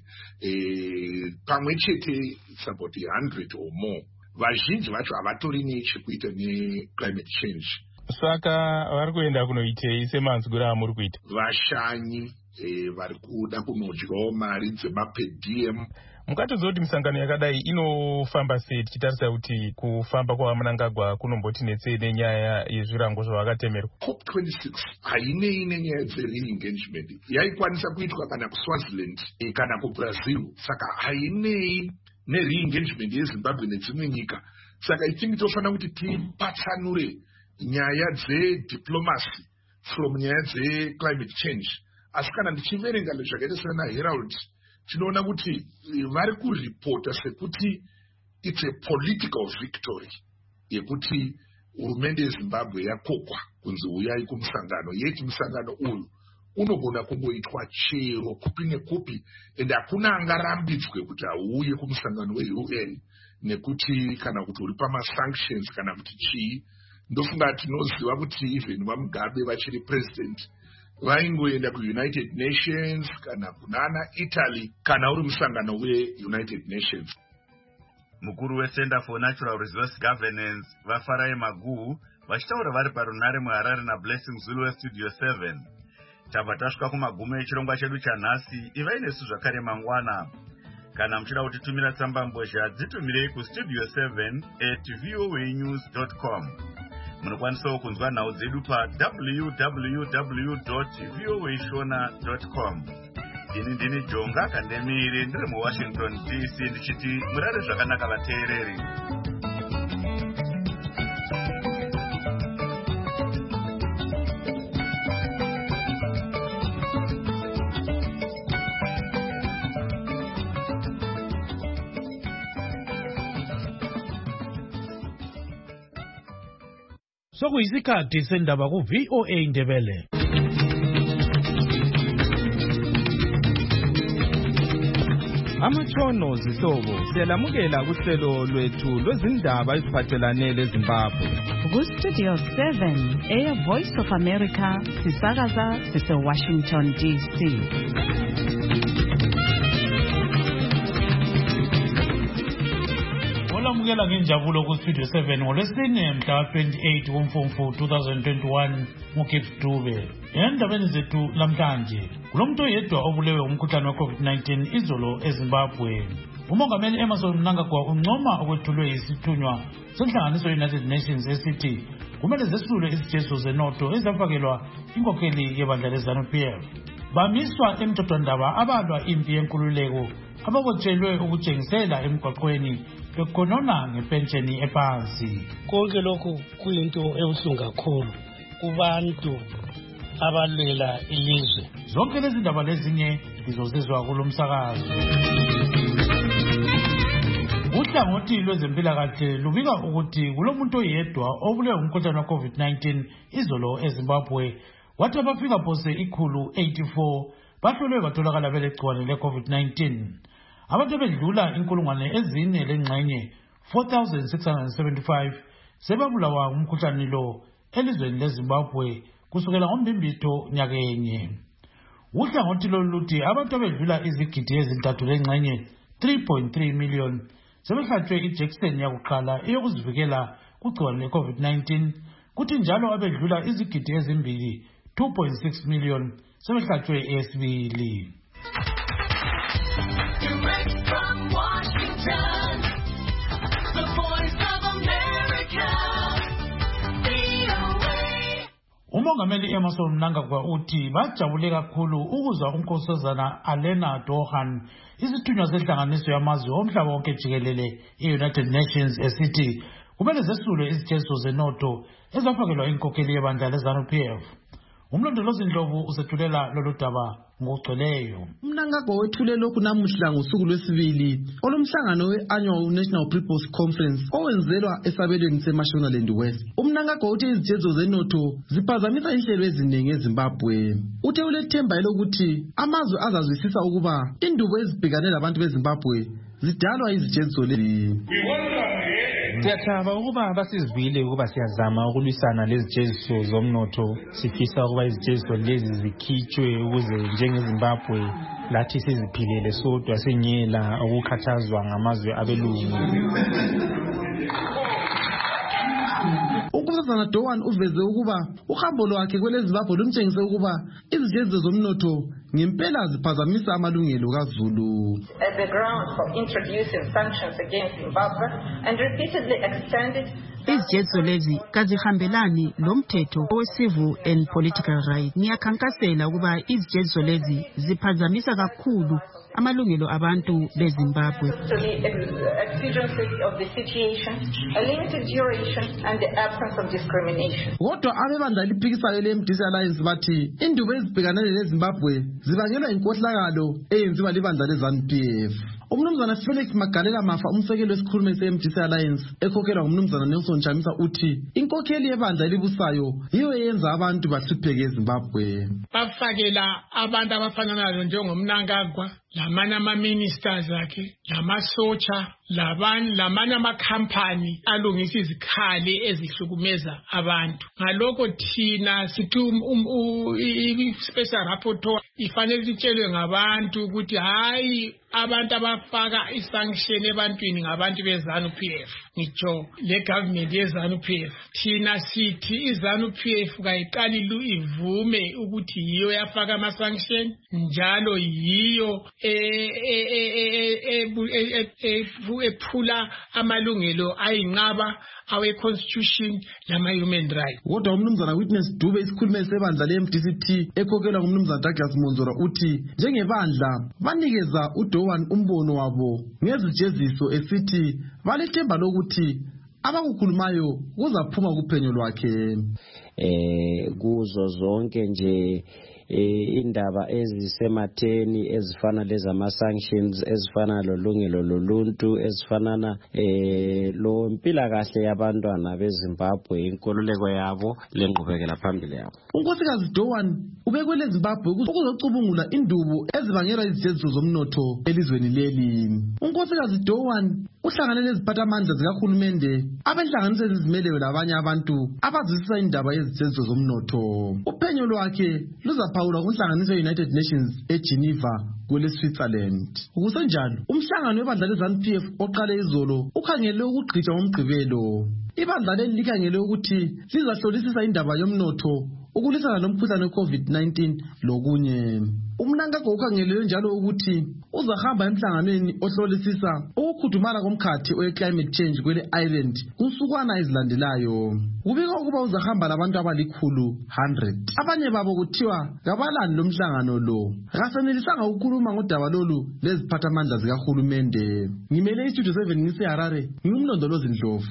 e, pamwe chete it's about one hundred or more. Vazhinji vacho havatori nechekuita neclimate change. Saka vari kuenda kunoitei semanzwiro amuri kuita? Vashanyi e, vari kuda kunodyawo mari dzemapediem. Mukatoziva kuti misangano yakadai inofamba sei tichitarisa kuti kufamba kwaMnangagwa kunomboti netsei nenyaya yezvirango zvavakatemerwa? COP twenty-six hainei nenyaya dze-re-engagement. Yaikwanisa kuitwa kana kuSwaziland e, kana kuBrazil. Saka hainei ne-re-engagement yeZimbabwe nedzimwe nyika. Saka itingi tofanira kuti tipatsanure nyaya dzediplomacy from nyaya dzeclimate change. Asi kana ndichiverenga zvakaita sana Herald, tinoona kuti vari kuripota sekuti it's a political victory yekuti hurumende yeZimbabwe yakokwa kunzi uyai kumusangano. Yeti musangano uyu unogona kungoitwa chero kupi nekupi, ende hakuna angarambidzwe kuti auye kumusangano weU N nekuti kana kuti uri pama-sanctions kana kuti chii. Ndofunga tinoziva kuti even vaMugabe vachiri president vaingoenda kuUnited Nations kana kunana Italy kana uri musangano weUnited Nations. Mukuru weCenter for Natural Resource Governance vaFarai Maguhu vachitaura vari parunhare muHarare naBlessing Zulu weStudio seven. Tabva tasvika kumagumo echirongwa chedu chanhasi. Ivai nesu zvakare mangwana. Kana muchida kutitumira tsamba mbozha dzitumirei kustudio seven at voanews dot com. Munokwanisawo kunzwa nhau dzedu pa w w w dot voashona dot com. Ini ndini Jonga Kandemiri ndiri muWashington D C ndichiti murare zvakanaka vateereri. Sokuyisikhathi sendaba ku V O A Ndebele. Amatshono zihlobo siyalamukela kuhlelo lwethu lwezindaba eziphathelane leZimbabwe. Ku Studio seven, Air Voice of America, sisakaza sise Washington D C. Olamukela ngenjabulo ku Studio seven ngolwesine mhla twenty-eight kuMfumfu twenty twenty-one nguGift Dube. Endabeni zethu lamhlanje kulomuntu oyedwa obulewe umkhuhlane wa COVID nineteen izolo eZimbabwe. Umongameli Emmerson Mnangagwa uncoma okwethulwe isithunywa senhlanganiso United Nations esithi kumele zesulwe izijezo zenotho ezafakelwa inkokheli yebandla leZANU P F. Bamiswa emthethwandaba abalwa impi yenkululeko ababotshelwe ukutshengisela emgwaqweni bekhonona ngepensheni ephansi. Konke lokhu kuyinto ebuhlungu kakhulu kubantu abalwela ilizwe. Zonke lezi ndaba lezinye izozizwa kulomsakazo. Uhlangothi lwezempilakahle lubika ukuthi kulomuntu oyedwa obulewe umkhuhlane wa COVID nineteen izolo eZimbabwe, wathi abafika phose ikhulu eighty-four bahlolwe batholakala belegciwane le-COVID nineteen. Abantu bedlula inkulungwane ezine lengxenye four thousand six hundred seventy-five sebabulawa umkhuhlane lo elizweni leZimbabwe kusukela ngombimbitho nyakenye. Uhlangothi loluthi abantu abedlula izigidi ezintathu lengxenye three point three million sebehlatshwe ijekiseni yakuqala eyokuzivikela kugciwane le-COVID nineteen, kuthi njalo abedlula izigidi ezimbili two point six million sebehlatshwe eyesibili. Direct from Washington, the voice of America, V O A. Umongameli Emmerson Mnangagwa uthi bajabule kakhulu ukuzwa unkosazana Alena Dohan isithunywa sehlanganiso yamazwe omhlaba wonke jikelele e-United Nations esithi kumele zesulwe izijezo zenotho ezafakelwa inkokheli yebandla leZANU P F. Umlondolozi Ndlovu usethulela lolu daba ngokugcweleyo. Mnangagwa wethule lokhu namuhla ngosuku lwesibili olumhlangano we-Annual National People's Conference owenzelwa esabelweni seMashonaland West. Umnangagwa uthi izijezo zenotho ziphazamisa inhlelo eziningi eZimbabwe. Uthe ulethemba elokuthi amazwe azazwisisa ukuba indubo ezibhekane labantu beZimbabwe zidalwa izijezo lezi. Siyathaba ukuba basizwile ukuba siyazama ukulwisana lezijeziso zomnotho. Sifisa ukuba izijeziso lezi zikhitshwe ukuze njengeZimbabwe lathi siziphilele sodwa singela ukukhathazwa ngamazwe abelungu. Unkosazana Dohan uveze ukuba uhambo lwakhe kweleZimbabwe lumtshengise ukuba izijeziso zomnotho ngempela ziphazamisa amalungelo kaZulu. As a ground for introducing sanctions against Zimbabwe and repeatedly extended izijeziso lezi kazihambelani lomthetho we-civil and political rights. Ngiyakhankasela ukuba izijeziso lezi ziphazamisa kakhulu amalungelo abantu beZimbabwe. To the exigencies of the situation, a limited duration and the absence of discrimination. Kodwa abebandla liphikisayo le-M D C Alliance bathi indubo ezibhekane leZimbabwe zibangelwa inkohlakalo eyenziwa libandla leZANU P F. Umnumzana Felix Magalela Mafa umsekeli wesikhulumi se-M D C Alliance ekhokhelwa ngumnumzana Nelson Chamisa uthi inkokheli yebandla elibusayo yiyo eyenza abantu bahlupheke eZimbabwe. Bafakela abantu abafananayo njengomNangagwa, lamanye ama-ministers akhe, lamasotsha, labanye lamanye amakhampani alungisa izikhali ezihlukumeza abantu. Ngalokho thina sithi i-special rapporteur ifanele itshelwe ngabantu ukuthi hayi abantu abafaka isanction ebantwini ngabantu beZANU P F. Ngitsho le government yeZANU P F. Thina sithi iZANU P F kayiqali ivume ukuthi yiyo yafaka ama-sanction njalo yiyo ephula amalungelo ayinqaba awe-constitution lama-human rights. Kodwa umnumzana Witness Dube isikhulumi sebandla le-M D C T ekhokhelwa ngumnumzana Douglas Monzora uthi njengebandla banikeza uDohan umbono wabo ngezijeziso esithi balethemba lokuthi abakukhulumayo kuzaphuma kuphenyo lwakhe. Eh kuzo zonke nje indaba ezisematheni ezifana lezama sanctions ezifana lolungelo loluntu ezifana eh lo impilakahle yabantwana beZimbabwe inkoluleko yabo lengqubekela phambili yabo. unkosikazi Doan ubekwele Zimbabwe ukuzocubungula indubo ezibangela izijeziso zomnotho elizweni leli. unkosikazi Doan uhlangane leziphathamandla zikahulumende abenhlanganiso ezizimeleyo labanye abantu abazwisisa indaba yezijeziso zomnotho. Uphenyo lwakhe luzaphawulwa kunhlanganiso ye-United Nations eGeneva kule Switzerland. Kusenjalo umhlangano webandla le-ZANU P F oqale izolo ukhangele ukugqitshwa ngomgqibelo. Ibandla leli likhangele ukuthi lizahlolisisa indaba yomnotho ukulwisana nomkhuhlane we-COVID nineteen lokunye. Umnangagwa ukhangelele njalo ukuthi uzahamba emhlanganweni ohlolisisa ukukhudumala komkhathi we-climate change kwele island kusukwana ezilandelayo. Kubikwa ukuba uzahamba labantu abalikhulu one hundred. Abanye babo kuthiwa kabalani lo mhlangano lo. Akasenelisanga ukukhuluma ngodaba lolu leziphathamandla zikahulumende. Ngimele iStudio seven ngiseHarare, ngimlondolozi Ndlovu.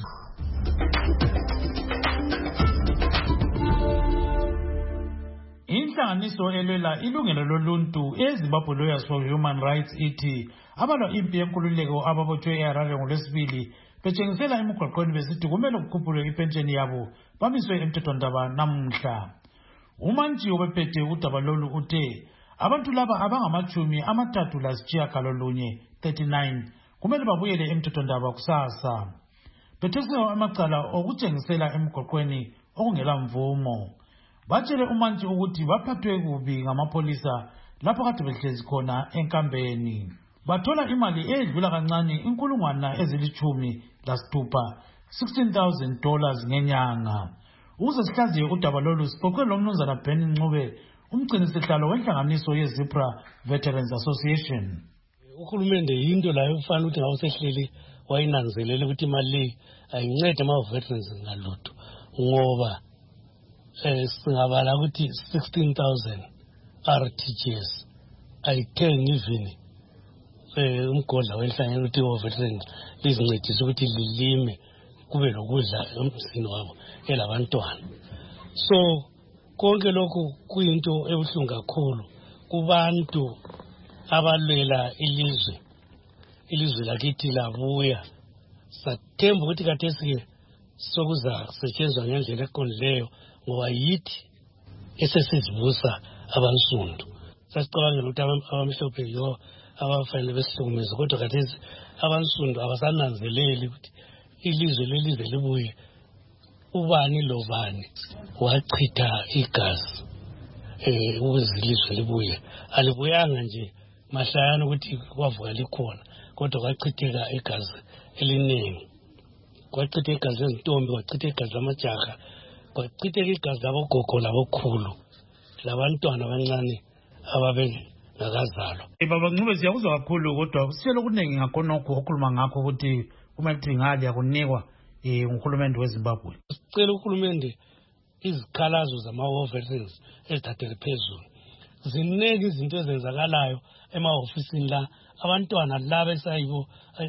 Inhlanganiso elwela ilungelo loluntu eZimbabwe Lawyers for Human Rights ithi abalwa impi yenkululeko ababothwe eHarare ngolwesibili betshengisela emigwaqweni besithi kumele kukhuphulwe ipensheni yabo bamiswe emthethwandaba namuhla. Umantshi obephethe udaba lolu uthe abantu laba abangamachumi amathathu lasitshiyagalolunye thirty-nine kumele babuyele emthethwandaba kusasa. Bethesiwe amacala okutshengisela emigwaqweni okungela mvumo. Batshele umantshi ukuthi baphathwe kubi ngamapolisa lapho kade behlezi khona enkambeni. Bathola imali edlula kancane inkulungwana ezilichumi lasithupha sixteen thousand dollars ngenyanga. Ukuze sihlaziye udaba lolu sixoxe lomnumzana Ben Ncube umgcinisihlalo wenhlanganiso yeZipra Veterans Association. Uhulumende yinto la ufana ukuthi ngawusehleli wayinanzelela ukuthi imali ayincede ama-veterans ngalutho ngoba eh singabala ukuthi sixteen thousand R T G S ayithengi even eh umgodla wenhlangano ukuthi o-veterans lizincedise ukuthi lilime kube lokudla emzini wabo elabantwana. So konke lokhu kuyinto ebuhlungu kakhulu kubantu abalwela ilizwe ilizwe lakithi labuya. Sathemba ukuthi kathesi sokuza setshenzwa ngendlela eqondileyo ngoba yithi esesizibusa abansundu. Sasicabangela ukuthi abamhlophe yibo abafanele besihlukumeze kodwa kathesi abansundu abasananzeleli ukuthi ilizwe lelizwe libuye ubani lobani wachitha igazi eh ukuze ilizwe libuye. Alibuyanga nje mahlayana ukuthi kwavuka likhona kodwa kwachitheka igazi eliningi. Kwachitheka igazi lezintombi, kwachitheka igazi lamajaha, kwachitheka igazi labogogo labokhulu labantwana abancane ababe nakazalwa. Baba Ncube siyakuzwa kakhulu kodwa sitshela okuningi ngakhonokho okhuluma ngakho ukuthi kumele ukuthi ngali yakunikwa eh uhulumende weZimbabwe. Sicela uhulumende izikhalazo zama-veterans ezithathele phezulu. Ziningi izinto ezenzakalayo ema-ofisini la abantwana laba esayibo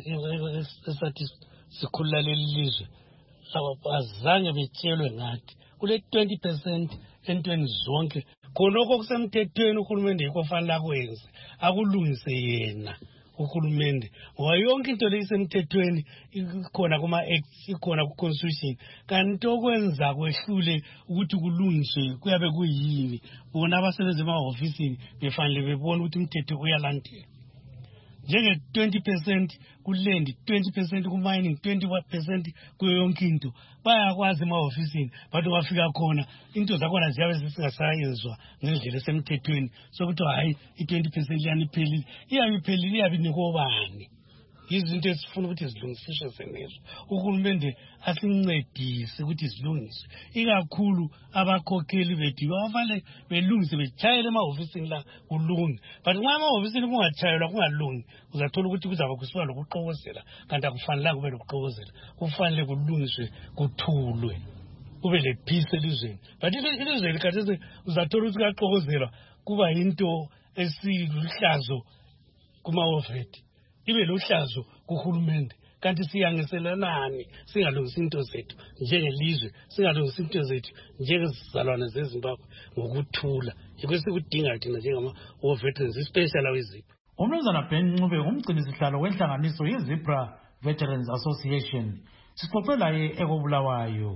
esathi sikhulula leli lizwe abazange betshelwe ngathi kule twenty percent entweni zonke khonokho kusemthethweni uhulumende yikho fanele akwenze akulungise yena uhulumende ngoba yonke into leyisemthethweni ikhona kuma-acts ikhona ku-constitution kanti okwenza kwehlule ukuthi kulungiswe kuyabe kuyini bona abasebenzi ema-ofisini befanele bebona ukuthi umthetho uyalandela. Njenge-twenty percent kuland, twenty percent ku-mining, twenty percent kuyo yonke into bayakwazi ema-ofisini but wafika khona into zakhona ziyabe zisingasayenzwa ngendlela esemthethweni sokuthi hayi i-twenty percent liyani iphelile iyabe iphelile iyabe inikobani. Izinto esifuna ukuthi zilungisiswe zenezo uhulumende asincedise ukuthi zilungiswe ikakhulu abakhokheli bethu bavale belungise betshayele ema-ofisini la kulunge but nxa ema-ofisini kungatshayelwa kungalungi uzathola ukuthi kuzaba kusiba lokuxokozela kanti akufanelanga kube lokuxokozela kufanele kulungiswe kuthulwe kube le-peace elizweni but ilizweni khathesi uzathola ukuthi kaxokozelwa kuba yinto esiluhlazo kuma-ofeti ibe luhlazo kuhulumende kanti siyangeselelani singalungisa into zethu njengelizwe, singalungisa into zethu njengezizalwane zeZimbabwe ngokuthula. Yikho sikudinga thina njengama-war veterans ispecial awezipho. Umnumzana Ben Ncube umgcinisihlalo wenhlanganiso yeZebra Veterans Association. Sixoxe laye ekobulawayo.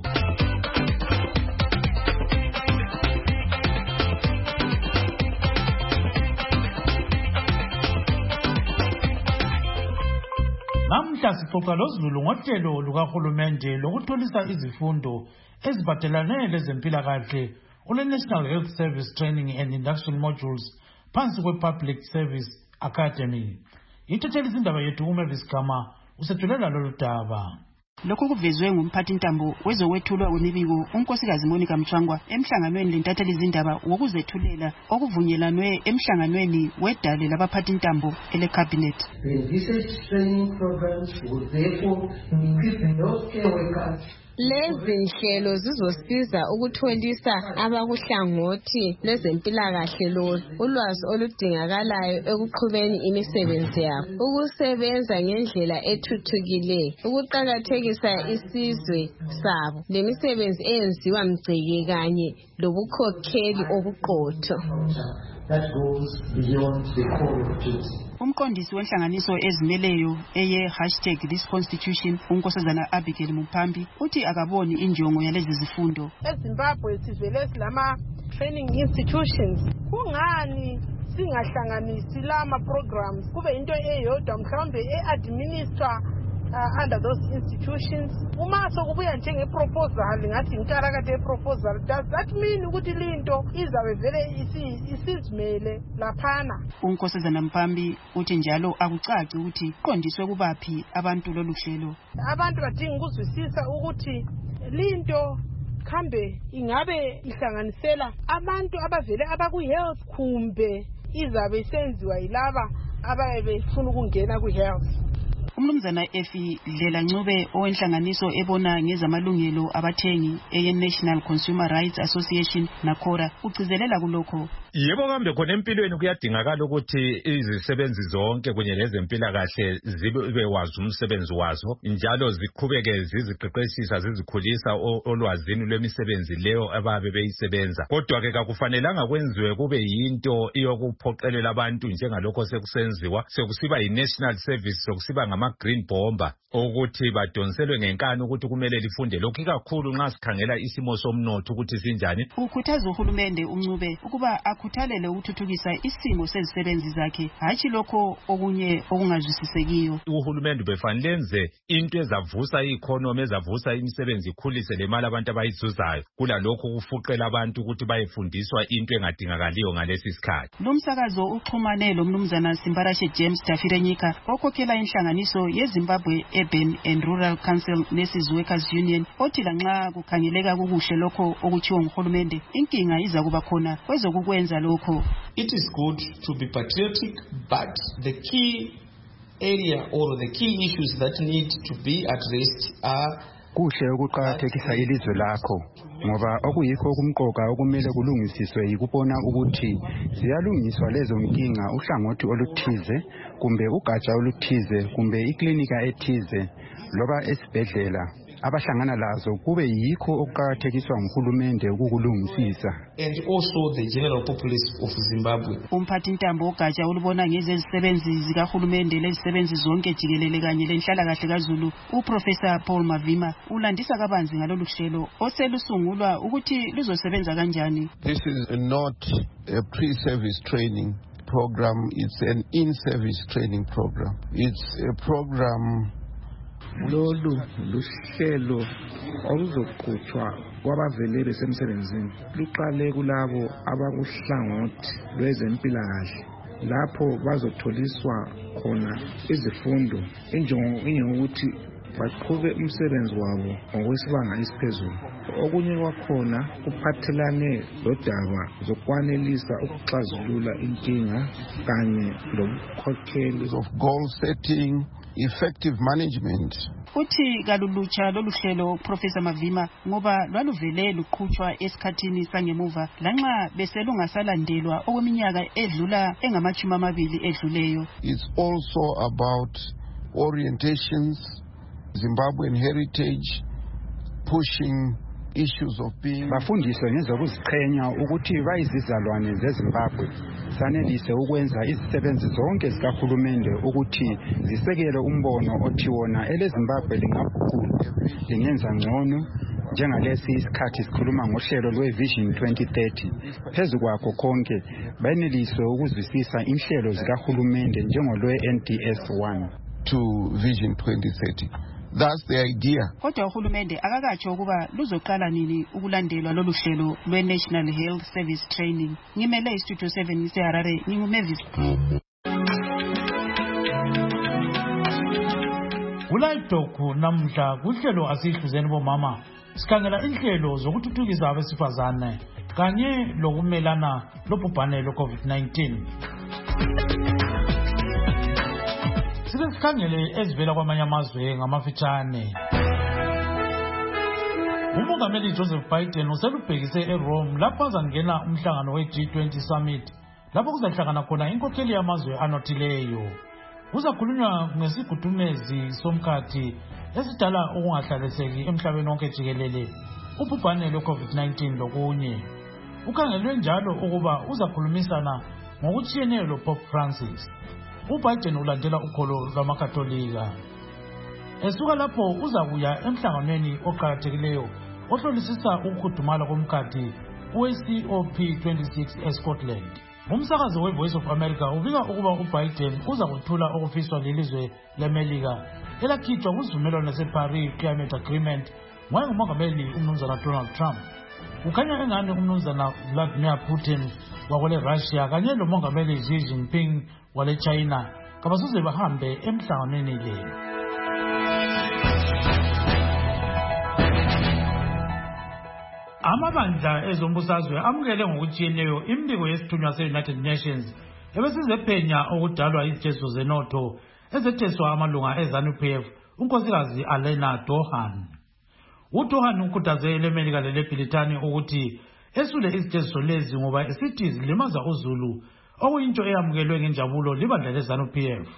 Namhla sixoxa loZulu ngohlelo lukahulumende lokutholisa izifundo ezibhatelane lezempilakahle ole National Health Service Training and Induction Modules phansi kwe-Public Service Academy. Ithethelisa izindaba yethu uMavis Gama usethulela lolu daba. Lokhu kuvezwe ngumphathintambo wezokwethulwa kwemibiko unkosikazi Monica Mchangwa emhlanganweni lentatheli izindaba wokuzethulela okuvunyelanwe emhlanganweni wedale labaphathintambo ele cabinet. The research training programs will therefore equip healthcare workers. Lezi nhlelo zizosiza ukutholisa abakuhlangothi lezempilakahle lolu ulwazi oludingakalayo ekuqhubeni imisebenzi yabo, ukusebenza ngendlela ethuthukileyo, ukuqakathekisa isizwe sabo, lemisebenzi eyenziwa mgceke kanye lobukhokheli obuqotho. That goes beyond the core of duty. Umqondisi wenhlanganiso ezimeleyo eye hashtag this constitution unkosazana Abigail Mupambi uthi akaboni injongo yalezi zifundo. eZimbabwe sivele silama training institutions, kungani singahlanganisi lama programs kube into eyodwa mhlawumbe e-administer Uh, under those institutions? Uma sokubuya njenge proposal ngathi inkarakade ye proposal, does that mean ukuthi linto izabe vele isizimele laphana? Unkosazana Mpambi uthi njalo akucaci ukuthi qondiswe kubaphi abantu lolu hlelo. Abantu badinga ukuzwisisa ukuthi linto kambe ingabe ihlanganisela abantu abavele abaku health kumbe izabe isenziwa yilaba abaye befuna ukungena ku health. Umnumzana Efi Dlela Ncube owenhlanganiso ebona ngezamalungelo abathengi eye National Consumer Rights Association nakhora ugcizelela kulokho. Yebo kambe khona empilweni kuyadingakala ukuthi izisebenzi zonke kunye lezempilakahle zibe wazi umsebenzi wazo njalo ziqhubeke ziziqeqeshisa zizikhulisa olwazini lwemisebenzi leyo ababe beyisebenza. Kodwa ke akufanelanga kwenziwe kube yinto iyokuphoqelela abantu njengalokho sekusenziwa sekusiba yi-national service sokusiba ngama green bomber ukuthi badonselwe ngenkani ukuthi kumele lifunde lokhu kakhulu nxa sikhangela isimo somnotho ukuthi sinjani. Ukhuthaza uhulumende uNcube ukuba akhuthalele ukuthuthukisa isimo sezisebenzi zakhe hathi lokho okunye okungazwisisekiyo. Uhulumende befanele lenze into ezavusa i-economy ezavusa imisebenzi ikhulise le mali abantu abayizuzayo kula lokho kufuqela abantu ukuthi bayefundiswa into engadingakaliyo ngalesi sikhathi. Lo msakazo uxhumane lo mnumzana Simbarashe James Tafirenyika okhokhela inhlanganiso yeZimbabwe Urban and Rural Council Nurses Workers Union othi lanxa kukhangeleka kukuhle lokho okuthiwa nguhulumende inkinga iza kuba khona kwezokukwenza lokho. It is good to be patriotic, but the key area or the key issues that need to be addressed are kuhle ukuqakathekisa ilizwe lakho ngoba okuyikho kumqoka okumele kulungisiswe yikubona ukuthi ziyalungiswa lezo nkinga uhlangothi oluthize kumbe ugatsha oluthize kumbe iklinika ethize loba esibhedlela abahlangana lazo kube yikho okuqakathekiswa nguhulumende ukukulungisisa. And also the general populace of Zimbabwe. Umphathintambo ogatsha olubona ngezisebenzi zikahulumende lezisebenzi zonke jikelele kanye lenhlalakahle kaZulu uProfessor Paul Mavima ulandisa kabanzi ngalolu hlelo oselusungulwa ukuthi luzosebenza kanjani. This is not a pre-service training program, it's an in-service training program. It's a program lolu luhlelo oluzoqhutshwa kwabavele besemsebenzini luqale kulabo abakuhlangothi lwezempilakahle lapho bazotholiswa khona izifundo injengokuthi baqhube umsebenzi wabo ngokwesibanga esiphezulu. Okunye kwakhona kuphathelane lodaba zokwanelisa ukuxazulula inkinga kanye lobukhokheli of goal setting, effective management. Uthi kalulutsha lolu hlelo Professor Mavima ngoba lwaluvele luqhutshwa esikhathini sangemuva lanxa beselungasalandelwa okweminyaka edlula engamachumi amabili edluleyo. It's also about orientations Zimbabwean heritage, pushing issues of being bafundiswe ngezokuziqhenya ukuthi bayizizalwane zeZimbabwe sanelise ukwenza izisebenzi zonke zikahulumende ukuthi zisekele umbono othi wona eleZimbabwe lingakhulu lingenza ngcono njengalesi isikhathi sikhuluma ngohlelo lwe-Vision twenty thirty. Phezu kwakho konke bayeneliswe ukuzwisisa inhlelo zikahulumende njengolwe-N D S one to Vision twenty thirty. That's the idea. Kodwa uhulumende akakatsho ukuba luzoqala nini ukulandelwa lolu hlelo lwe-National Health Service Training. Ngimele iStudio seven ngiseHarare, nginguMavis. Ulayidokhu namhla kuhlelo asihluzeni bomama sikhangela inhlelo zokuthuthukisa abesifazane kanye lokumelana lobhubhane lwe-COVID nineteen. Sike sikhangele ezivela kwamanye amazwe ngamafitshane. Umongameli Joseph Biden uselubhekise eRome lapho azangena umhlangano we-G twenty Summit lapho kuzahlangana khona inkokheli yamazwe anothileyo. Kuzakhulunywa ngesigudumezi somkhathi esidala ukungahlaliseki emhlabeni wonke jikelele, ubhubhane lwe-COVID nineteen lokunye. Ukhangelwe njalo ukuba uzakhulumisana ngokutshiyeneyo loPope Francis. UBiden ulandela ukholo lwamakatholika. Esuka lapho uzakuya emhlanganweni oqhakathekileyo ohlolisisa ukukhudumala komkhathi we-C O P twenty-six eScotland. Umsakazi we-Voice of America ubika ukuba uBiden uzakuthula okufiswa lilizwe leMelika elakhitshwa kuzivumelwano seParis Climate Agreement ngoyengumongameli umnumzana Donald Trump. Ukhanya engani umnumzana Vladimir Putin wakwele Russia kanye lomongameli Xi Jinping wale China kabasoze bahambe emhlanganweni le. Amabandla ezombusazwe amukele ngokutshiyeneyo imbiko yesithunywa se-United Nations ebesizephenya okudalwa izijezo zenotho ezetheswa amalunga e-ZANU-P F unkosikazi Alena Dohan. UDohan ukhuthaze eleMelika leleBritani ukuthi esule izijezo lezi ngoba esithi zilimaza uzulu okuyinto eyamukelwe ngenjabulo libandla le-ZANU-P F.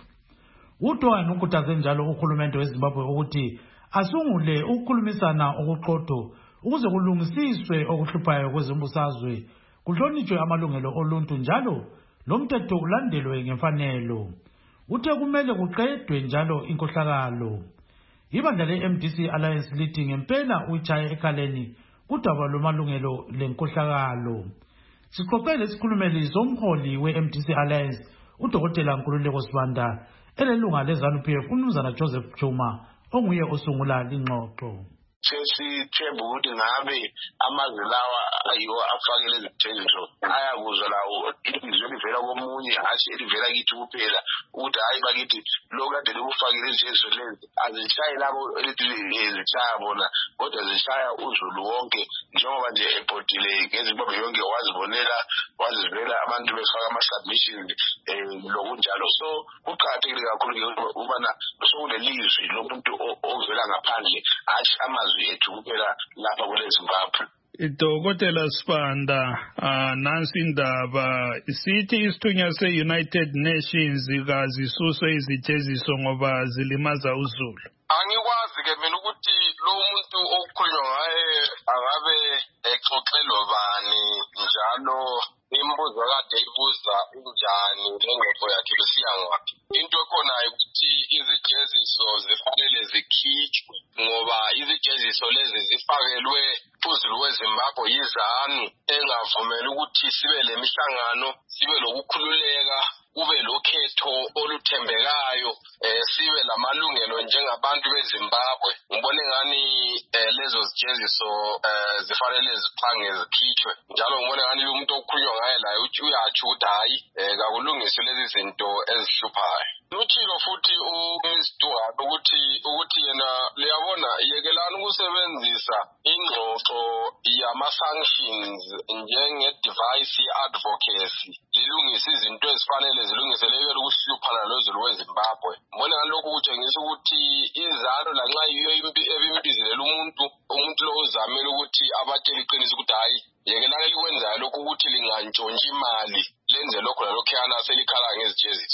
UDohan ukhuthaze njalo uhulumende weZimbabwe ukuthi asungule ukukhulumisana okuqotho ukuze kulungisiswe okuhluphayo kwezombusazwe kuhlonitshwe amalungelo oluntu njalo lomthetho ulandelwe ngemfanelo. Uthe kumele kuqedwe njalo inkohlakalo. Ibandla le-M D C Alliance lithi ngempela uyichaye ekhaleni kudaba lomalungelo lenkohlakalo. Sixoxele isikhulumeli somholi we-M D C Alliance uDokotela Nkululeko Sibanda elelunga le-ZANU-P F umnumzana Joseph Chuma onguye osungula lingxoxo. Sesithemba ukuthi ngabe amazwe lawa ayiwo afakele izithembiso ayakuzwa lawo ilizwe livela komunye athi livela kithi kuphela ukuthi hayi bakithi lo kade likufakile izithembiso lezi azishaye labo elithi zishaya bona kodwa zishaya uzulu wonke njengoba nje ebhodile ngezimbabwe yonke wazibonela wazivela abantu befaka ama-submissions lokunjalo. So kuqakathekile kakhulu ukubana sokulelizwi lomuntu ovela ngaphandle athi amazwi ethu kuphela lapha kule Zimbabwe. Dokotela Sibanda, uh, nansi indaba sithi isithunywa se-United Nations kazisuswe izijeziso ngoba zilimaza uzulu. Angikwazi ke mina ukuthi lo muntu okukhulunywa ngaye angabe exoxelwa bani njalo imbuzo kade ibuza injani lengxoxo yakhe besiya ngaphi. Into ekhona ukuthi izijeziso zifanele zikhitshwe ngoba izijeziso lezi zifakelwe uzulu weZimbabwe yiZANU engavumeli ukuthi sibe lemihlangano sibe lokukhululeka kube lokhetho oluthembekayo eh sibe lamalungelo njengabantu beZimbabwe. Ngibone ngani eh, lezo zijeziso eh, zifanele ziphange zikhitshwe njalo ngibone ngani umuntu okukhulunywa ngaye la uthi uyathi ukuthi hayi eh, kakulungiswe lezi zinto ezihluphayo. Uthilo futhi uMiss Duhan ukuthi ukuthi yena liyabona yekelana ukusebenzisa ingxoxo yama-sanctions njenge-device advocacy zilungise izinto ezifanele zilungiseleke ukuhluphana lozulu weZimbabwe. Mbona ngalokho kutshengisa ukuthi iZANU lanxa yiyo ebimbizelela umuntu umuntu lo uzamele ukuthi abatshele iqiniso ukuthi hayi yekelana likwenzayo lokho ukuthi lingantshontshi imali lenze lokho nalokho yana selikhala ngezijeziso.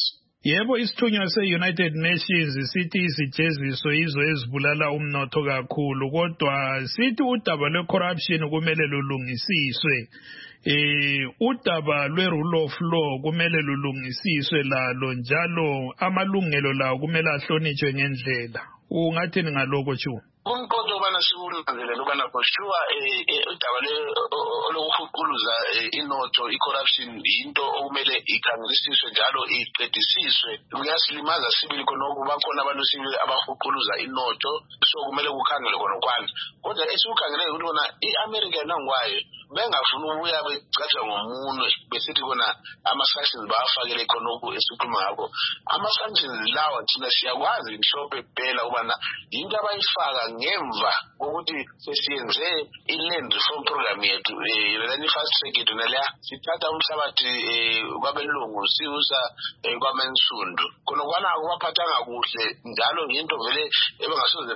Yebo, isithunywa se-United Nations sithi izijeziso yizo ezibulala umnotho kakhulu, kodwa sithi udaba lwe-corruption kumele lulungisiswe. Eh udaba lwe-rule of law kumele lulungisiswe lalo, njalo amalungelo lawo kumele ahlonitshwe ngendlela. Ungathini ngaloko Chu? Umqondo ubana siwulandelela ubana for sure udaba lokuhuquluza inotho i-corruption into okumele ikhangelisiswe njalo iqedisiswe. Kuyasilimaza sibili khonoko bakhona abantu sibili abahuquluza inotho, so kumele kukhangelwe khona kwanza. Kodwa esikukhangele ukuthi bona i-America nangwayo bengafuna ubuya becatsha ngomunwe besithi khona ama-sanctions bafakele khonoko esikhuluma ngakho. Ama-sanctions lawa thina siyakwazi mhlophe phela ubana into abayifaka ngemva kokuthi sesiyenze i-land reform program yethu yelani fast track yethu naleya sithatha umhlabathi kwabelungu siusa kwamensundu khona kwana akubaphathanga kuhle njalo ngento vele ebangasoze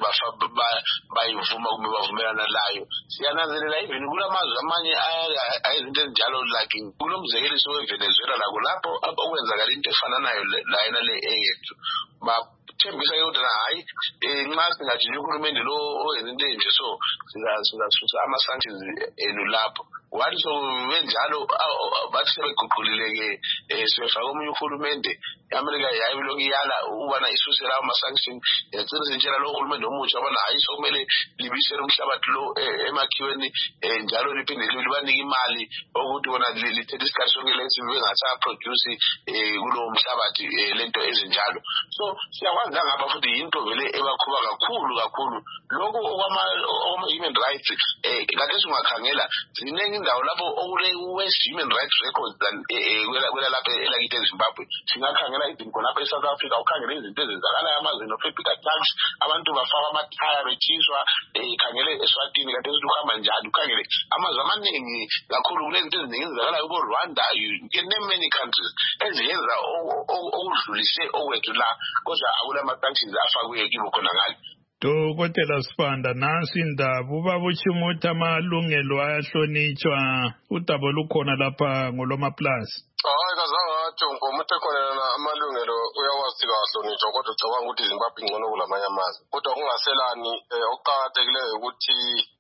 bayivuma kumbe bavumelana layo. Siyananzelela even kulamazwe amanye ayizinto ezinjalo like kulomzekeliso weVenezuela lakho lapho okwenzakala into efana nayo layena le eyethu thembisa ukuthi hayi nxa singathi uhulumende lo oyenze nje so singasusa ama-sanctions enu lapho wathi so wenjalo bathi sebeguqulile-ke sibefake omunye uhulumende i-America yayi lokhu iyala ubana isuse lawo ama-sanctions yagcina sentshela lo uhulumende omutsha ubana hayi sokumele libisele umhlabathi lo emakhiweni njalo liphinde libanike imali ukuthi bona lithethe isikhathi sonke lesi bengasaproduce kulowo mhlabathi lento ezinjalo. So siyakwazi ngapha futhi into vele ebakhuba kakhulu kakhulu lokho okwama-human rights kade singakhangela ziningi indawo lapho okule-West human rights records than kwela lapha elakithi eZimbabwe. Singakhangela izinto khonapha eSouth Africa ukhangele izinto ezenzakalayo amazweni of-epic attacks, abantu bafaka amathaya betshiswa, ikhangele eSwatini kade sithi uhamba njani, ukhangele amazwe amaningi kakhulu kulezinto eziningi ezenzakalayo ko-Rwanda, you can name many countries eziyenza okudlulise okwethu la kodwa akula ama-sanctions afakiwe kibo khona ngale. Dokotela Sibanda, nansi indaba ubaba uChimuthi amalungelo ayahlonitshwa, udaba lukhona lapha ngolwamaplasi. Hayi kazange athi ngomuntu ekhona amalungelo uyawazi kahlonitshwa kodwa ucabanga ukuthi iZimbabwe ingcono kulamanye amazwe. Kodwa kungaselani okuqakathekileyo ukuthi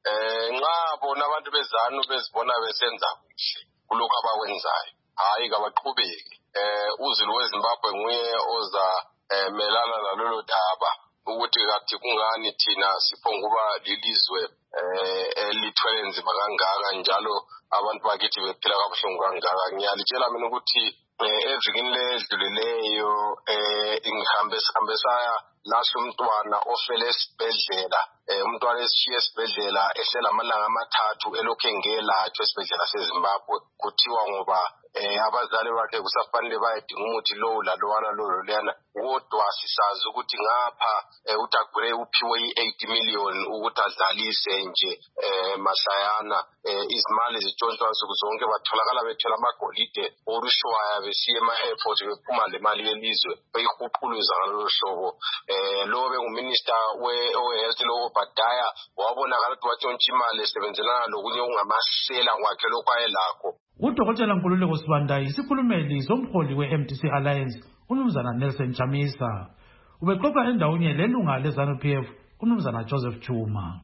nxa bona abantu bezanu bezibona besenza kuhle kulokho abakwenzayo hayi kabaqhubeke. Uzulu weZimbabwe nguye oza melana nalolo daba ukuthi kathi kungani thina siphonguba lilizwe elithwele nzima kangaka njalo abantu bakithi bephila kabuhlungu kangaka. Ngiyalitshela mina ukuthi evikini ledlulileyo ngihambe sihambe saya lahle umntwana ofele esibhedlela, umntwana esishiye esibhedlela ehlela amalanga amathathu elokhu engelatshwa esibhedlela seZimbabwe kuthiwa ngoba abazali bakhe kusafanele bayedinga umuthi lowo lalowana lowo leyana. Kodwa sisazi ukuthi ngapha uDagure uphiwe i-eight million ukuthi adlalise nje masayana izimali zitshontshwa nsuku zonke batholakala bethela amagolide orushwaya besiye ema-airport bephuma le mali yelizwe beyihuquluza ngalolo hlobo. Lo benguminister we-health lo Obadiah wabonakala ukuthi watshontsha imali esebenzelana lokunye okungamasela kwakhe lokhu ayelakho. Udokotela Nkululeko Sibanda yisikhulumeli somholi we-M D C Alliance uNumzana Nelson Chamisa. Ubexoxa endaweni lelunga leZANU P F uNumzana Joseph Chuma.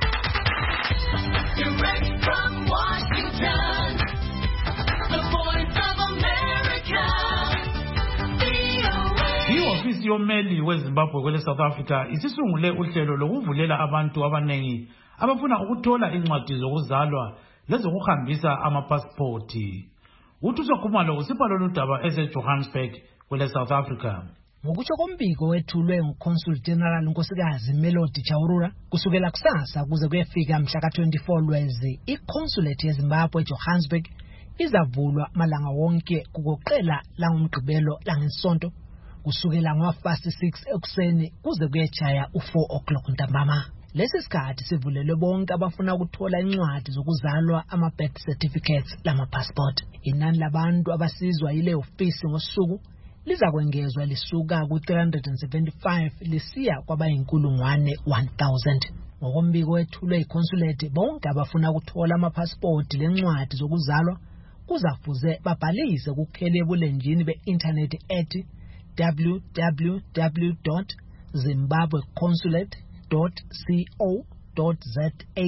Direct from Washington, the voice of America, V O A. Ihofisi yomeli weZimbabwe kwele South Africa isisungule uhlelo lokuvulela abantu abanengi abafuna ukuthola incwadi zokuzalwa lezokuhambisa amapasipoti. Uthuso Khumalo usipha lolu daba eseJohannesburg kwele South Africa. Ngokutsho kombiko wethulwe nguConsul General Nkosikazi Melody Chaurura kusukela kusasa kuze kuyefika mhla ka twenty-four Lwezi, iconsulate yeZimbabwe eJohannesburg izavulwa malanga wonke kugoqela langomgqibelo langesonto kusukela ngo-fast six ekuseni kuze kuyetshaya u-four o'clock ntambama. Lesi sikhathi sivulelwe bonke abafuna ukuthola incwadi zokuzalwa ama-birth certificates lama-passport. Inani labantu abasizwa yile ofisi ngosuku liza kwengezwa lisuka ku-three hundred seventy-five lisiya kwabayinkulungwane one thousand. Ngokombiko wethulwe iconsulate bonke abafuna ukuthola ama-passport lencwadi zokuzalwa kuzafuze babhalise kukhele ebulenjini be-internet ethi w w w dot zimbabwe consulate dot co dot za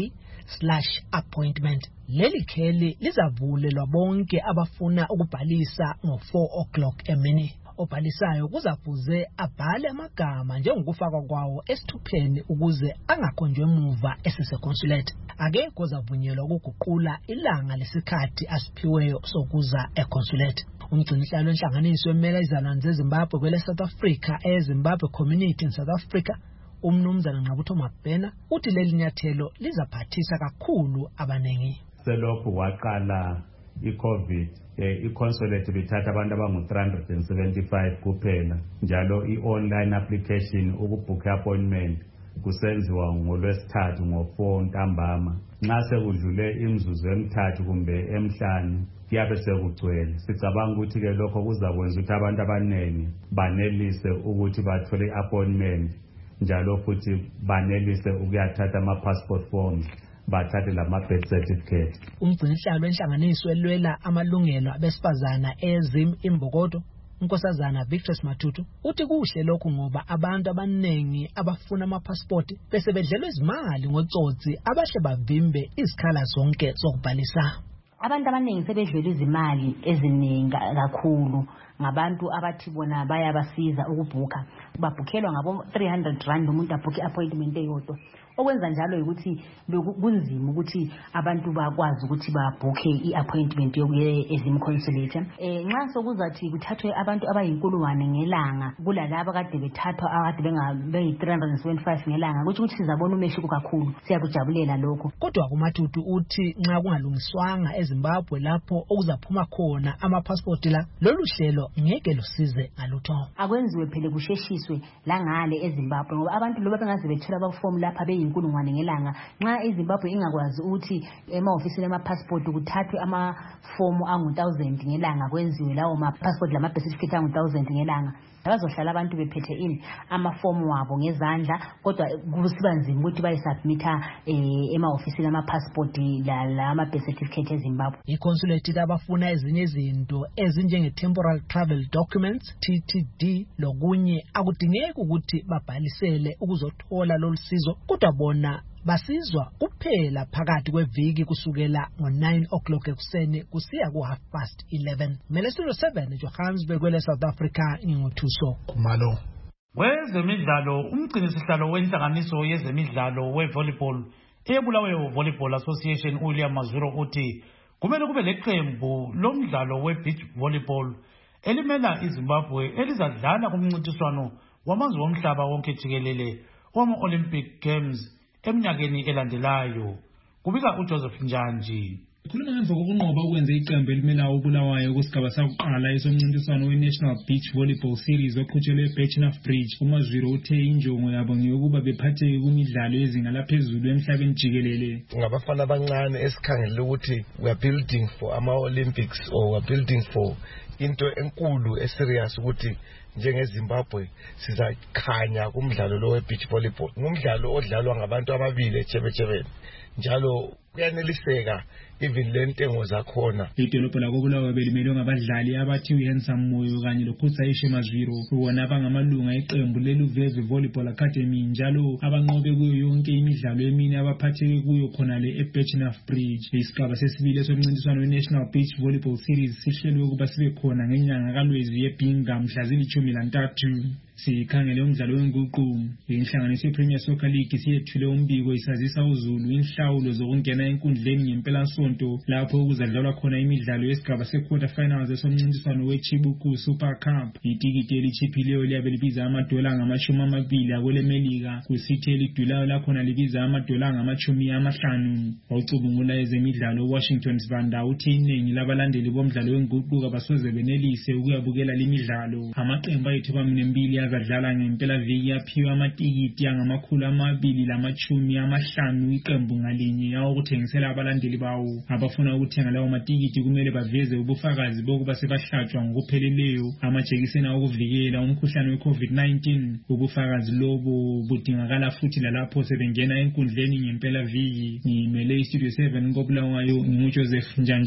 slash appointment. Leli kheli lizavulelwa bonke abafuna ukubhalisa ngo four o'clock emini. Obhalisayo kuzafuze abhale amagama njengokufakwa kwawo esithupheni ukuze angakhonjwe emuva esese-consulate. Akekho zavunyelwa ukuguqula ilanga lesikhathi asiphiweyo sokuza e-consulate. Umgcinihlalo wenhlanganiso emela izalwane zeZimbabwe kwele South Africa eZimbabwe Community in South Africa, umnumzana Nqabutho Mabhena, uthi leli nyathelo lizaphathisa kakhulu abanengi. Selokhu waqala i-COVID, i-consulate bithatha abantu abangu three hundred seventy-five kuphela, njalo i-online application ukubhukha appointment kusenziwa ngolwesithathu ngo four ntambama. Nxa sekudlule imzuzu emithathu kumbe emhlanu kuyabe sekugcwele. Sicabanga ukuthi ke lokho kuzakwenza ukuthi abantu abanengi banelise ukuthi bathole appointment, njalo futhi banelise ukuyathatha ama-passport forms, bathathe lama-birth certificate. Umgcinihlalo wenhlanganiso elwela amalungelo abesifazana eZim Imbokodo, unkosazana Victor Matutu, uthi kuhle lokhu ngoba abantu abanengi abafuna ama-passport bese bedlelwe izimali ngotsotsi abahle bavimbe izikhala zonke zokubhalisa. Abantu abanengi sebedlelwe izimali eziningi kakhulu ngabantu abathi bona bayabasiza ukubhuka, babhukhelwa ngabo three hundred rand umuntu abhukhe appointment eyodwa. Okwenza njalo ukuthi kunzima ukuthi abantu bakwazi ukuthi babhukhe i-appointment yokuya eZim consulate. Eh nxa sokuzathi kuthathwe abantu abayinkulungwane ngelanga kulalabo kade bethathwa akade bengabe three hundred seventy-five ngelanga, ukuthi ukuthi sizabona umehluko kakhulu. Siyakujabulela lokho. Kodwa kuMatutu uthi nxa kungalungiswanga eZimbabwe lapho okuzaphuma khona ama-passport la, lolu hlelo ngeke lusize ngalutho. Akwenziwe phele kusheshiswe la ngale eZimbabwe ngoba abantu loba bengaze bethola ama-form lapha beyinkulungwane ngelanga. Nxa eZimbabwe ingakwazi ukuthi ema-ofisini ama-passport kuthathwe ama-form angu one thousand ngelanga, kwenziwe lawo ma-passport lama-birth certificate angu one thousand ngelanga, abazohlala abantu bephethe ini amafomu wabo ngezandla, kodwa kusiba nzima ukuthi bayisubmitha ema-ofisini ama-passport la ama-birth certificate eZimbabwe. I-consulate labafuna ezinye izinto ezinjenge-temporal travel documents T T D lokunye akudingeki ukuthi babhalisele ukuzothola lolu sizo, kodwa bona basizwa kuphela phakathi kweviki kusukela ngo nine o'clock ekuseni kusiya ku half past eleven. Melesilo seven Johannesburg kwele South Africa, nginguthuso Malo. Wezemidlalo, umgcinisihlalo wenhlanganiso yezemidlalo we-volleyball eBulawayo Volleyball Association uWilliam Mazuro uthi kumele kube leqembu lomdlalo we-beach volleyball elimela iZimbabwe elizadlala kumncintiswano wamazwe omhlaba wonke jikelele wama-Olympic Games eminyakeni elandelayo. Kubika uJoseph Njanji. Khuluma ngemva kokunqoba ukwenza iqembu elimela uBulawayo kusigaba sakuqala esomncintiswano we-National Beach Volleyball Series oqhutshelwe eBetchnaf Bridge, uMazwiro uthe injongo yabo ngeyokuba bephatheke kumidlalo yezinga laphezulu emhlabeni jikelele. Ngabafana abancane esikhangele ukuthi we are building for ama-Olympics or we are building for into enkulu eserious ukuthi njengeZimbabwe sizakhanya kumdlalo lo we-beach volleyball. Ngumdlalo odlalwa ngabantu ababili echebechebeni, njalo kuyaneliseka even lentengo zakhona. Idolobho lakoBulawayo belimelwe ngabadlali abathi uHandsome Moyo kanye loKhutsayishe Mazwiro, bona abangamalunga eqembu leLuveve Volleyball Academy, njalo abanqobe kuyo yonke imidlalo emine abaphatheke kuyo khona le eBetchnaf Bridge. Isigaba sesibili somncintiswano weNational Beach Volleyball Series sihlelwe ukuba sibe khona ngenyanga kaLwezi yeBhinga mhla zilithumi lantathu. Sikhangele umdlalo wenguqu. Inhlanganiso yePremier Soccer League siyethule umbiko isazisa uZulu inhlawulo zokungena enkundleni ngempelasonto lapho kuzadlalwa khona imidlalo yesigaba se-quarter finals esomncintiswano weChibuku Super Cup. Itikiti elichiphileyo liyabe libiza amadola angamashumi amabili akwelemelika, kusithi elidulayo lakhona libiza amadola angamashumi amahlanu. Wawucubungula ezemidlalo Washington Sibanda uthi iningi labalandeli bomdlalo wenguqu abasoze benelise ukuyabukela limidlalo. Amaqembu ayithuba mbili azadlala ngempela viki yaphiwa amatikiti angamakhulu amabili lamachumi amahlanu iqembu ngalinye awokuthengisela abalandeli bawo. Abafuna ukuthenga lawo matikiti kumele baveze ubufakazi bokuba sebahlatshwa ngokupheleleyo amajekiseni okuvikela umkhuhlane we-COVID nineteen. Ubufakazi lobo budingakala futhi lalapho sebengena enkundleni ngempela viki. Ngimele iStudio seven koBulawayo, nginguJoseph Njanjeni.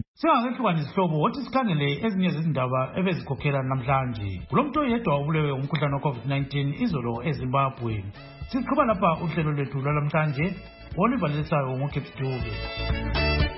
Singakehlukani isihlobo wothi sikhangele ezinye zezindaba ebezikhokhela namhlanje. Kulomuntu oyedwa obulewe umkhuhlane wa COVID nineteen izolo eZimbabwe. Siqhuba lapha uhlelo lwethu lwalamhlanje olivalisayo ngoKepstube.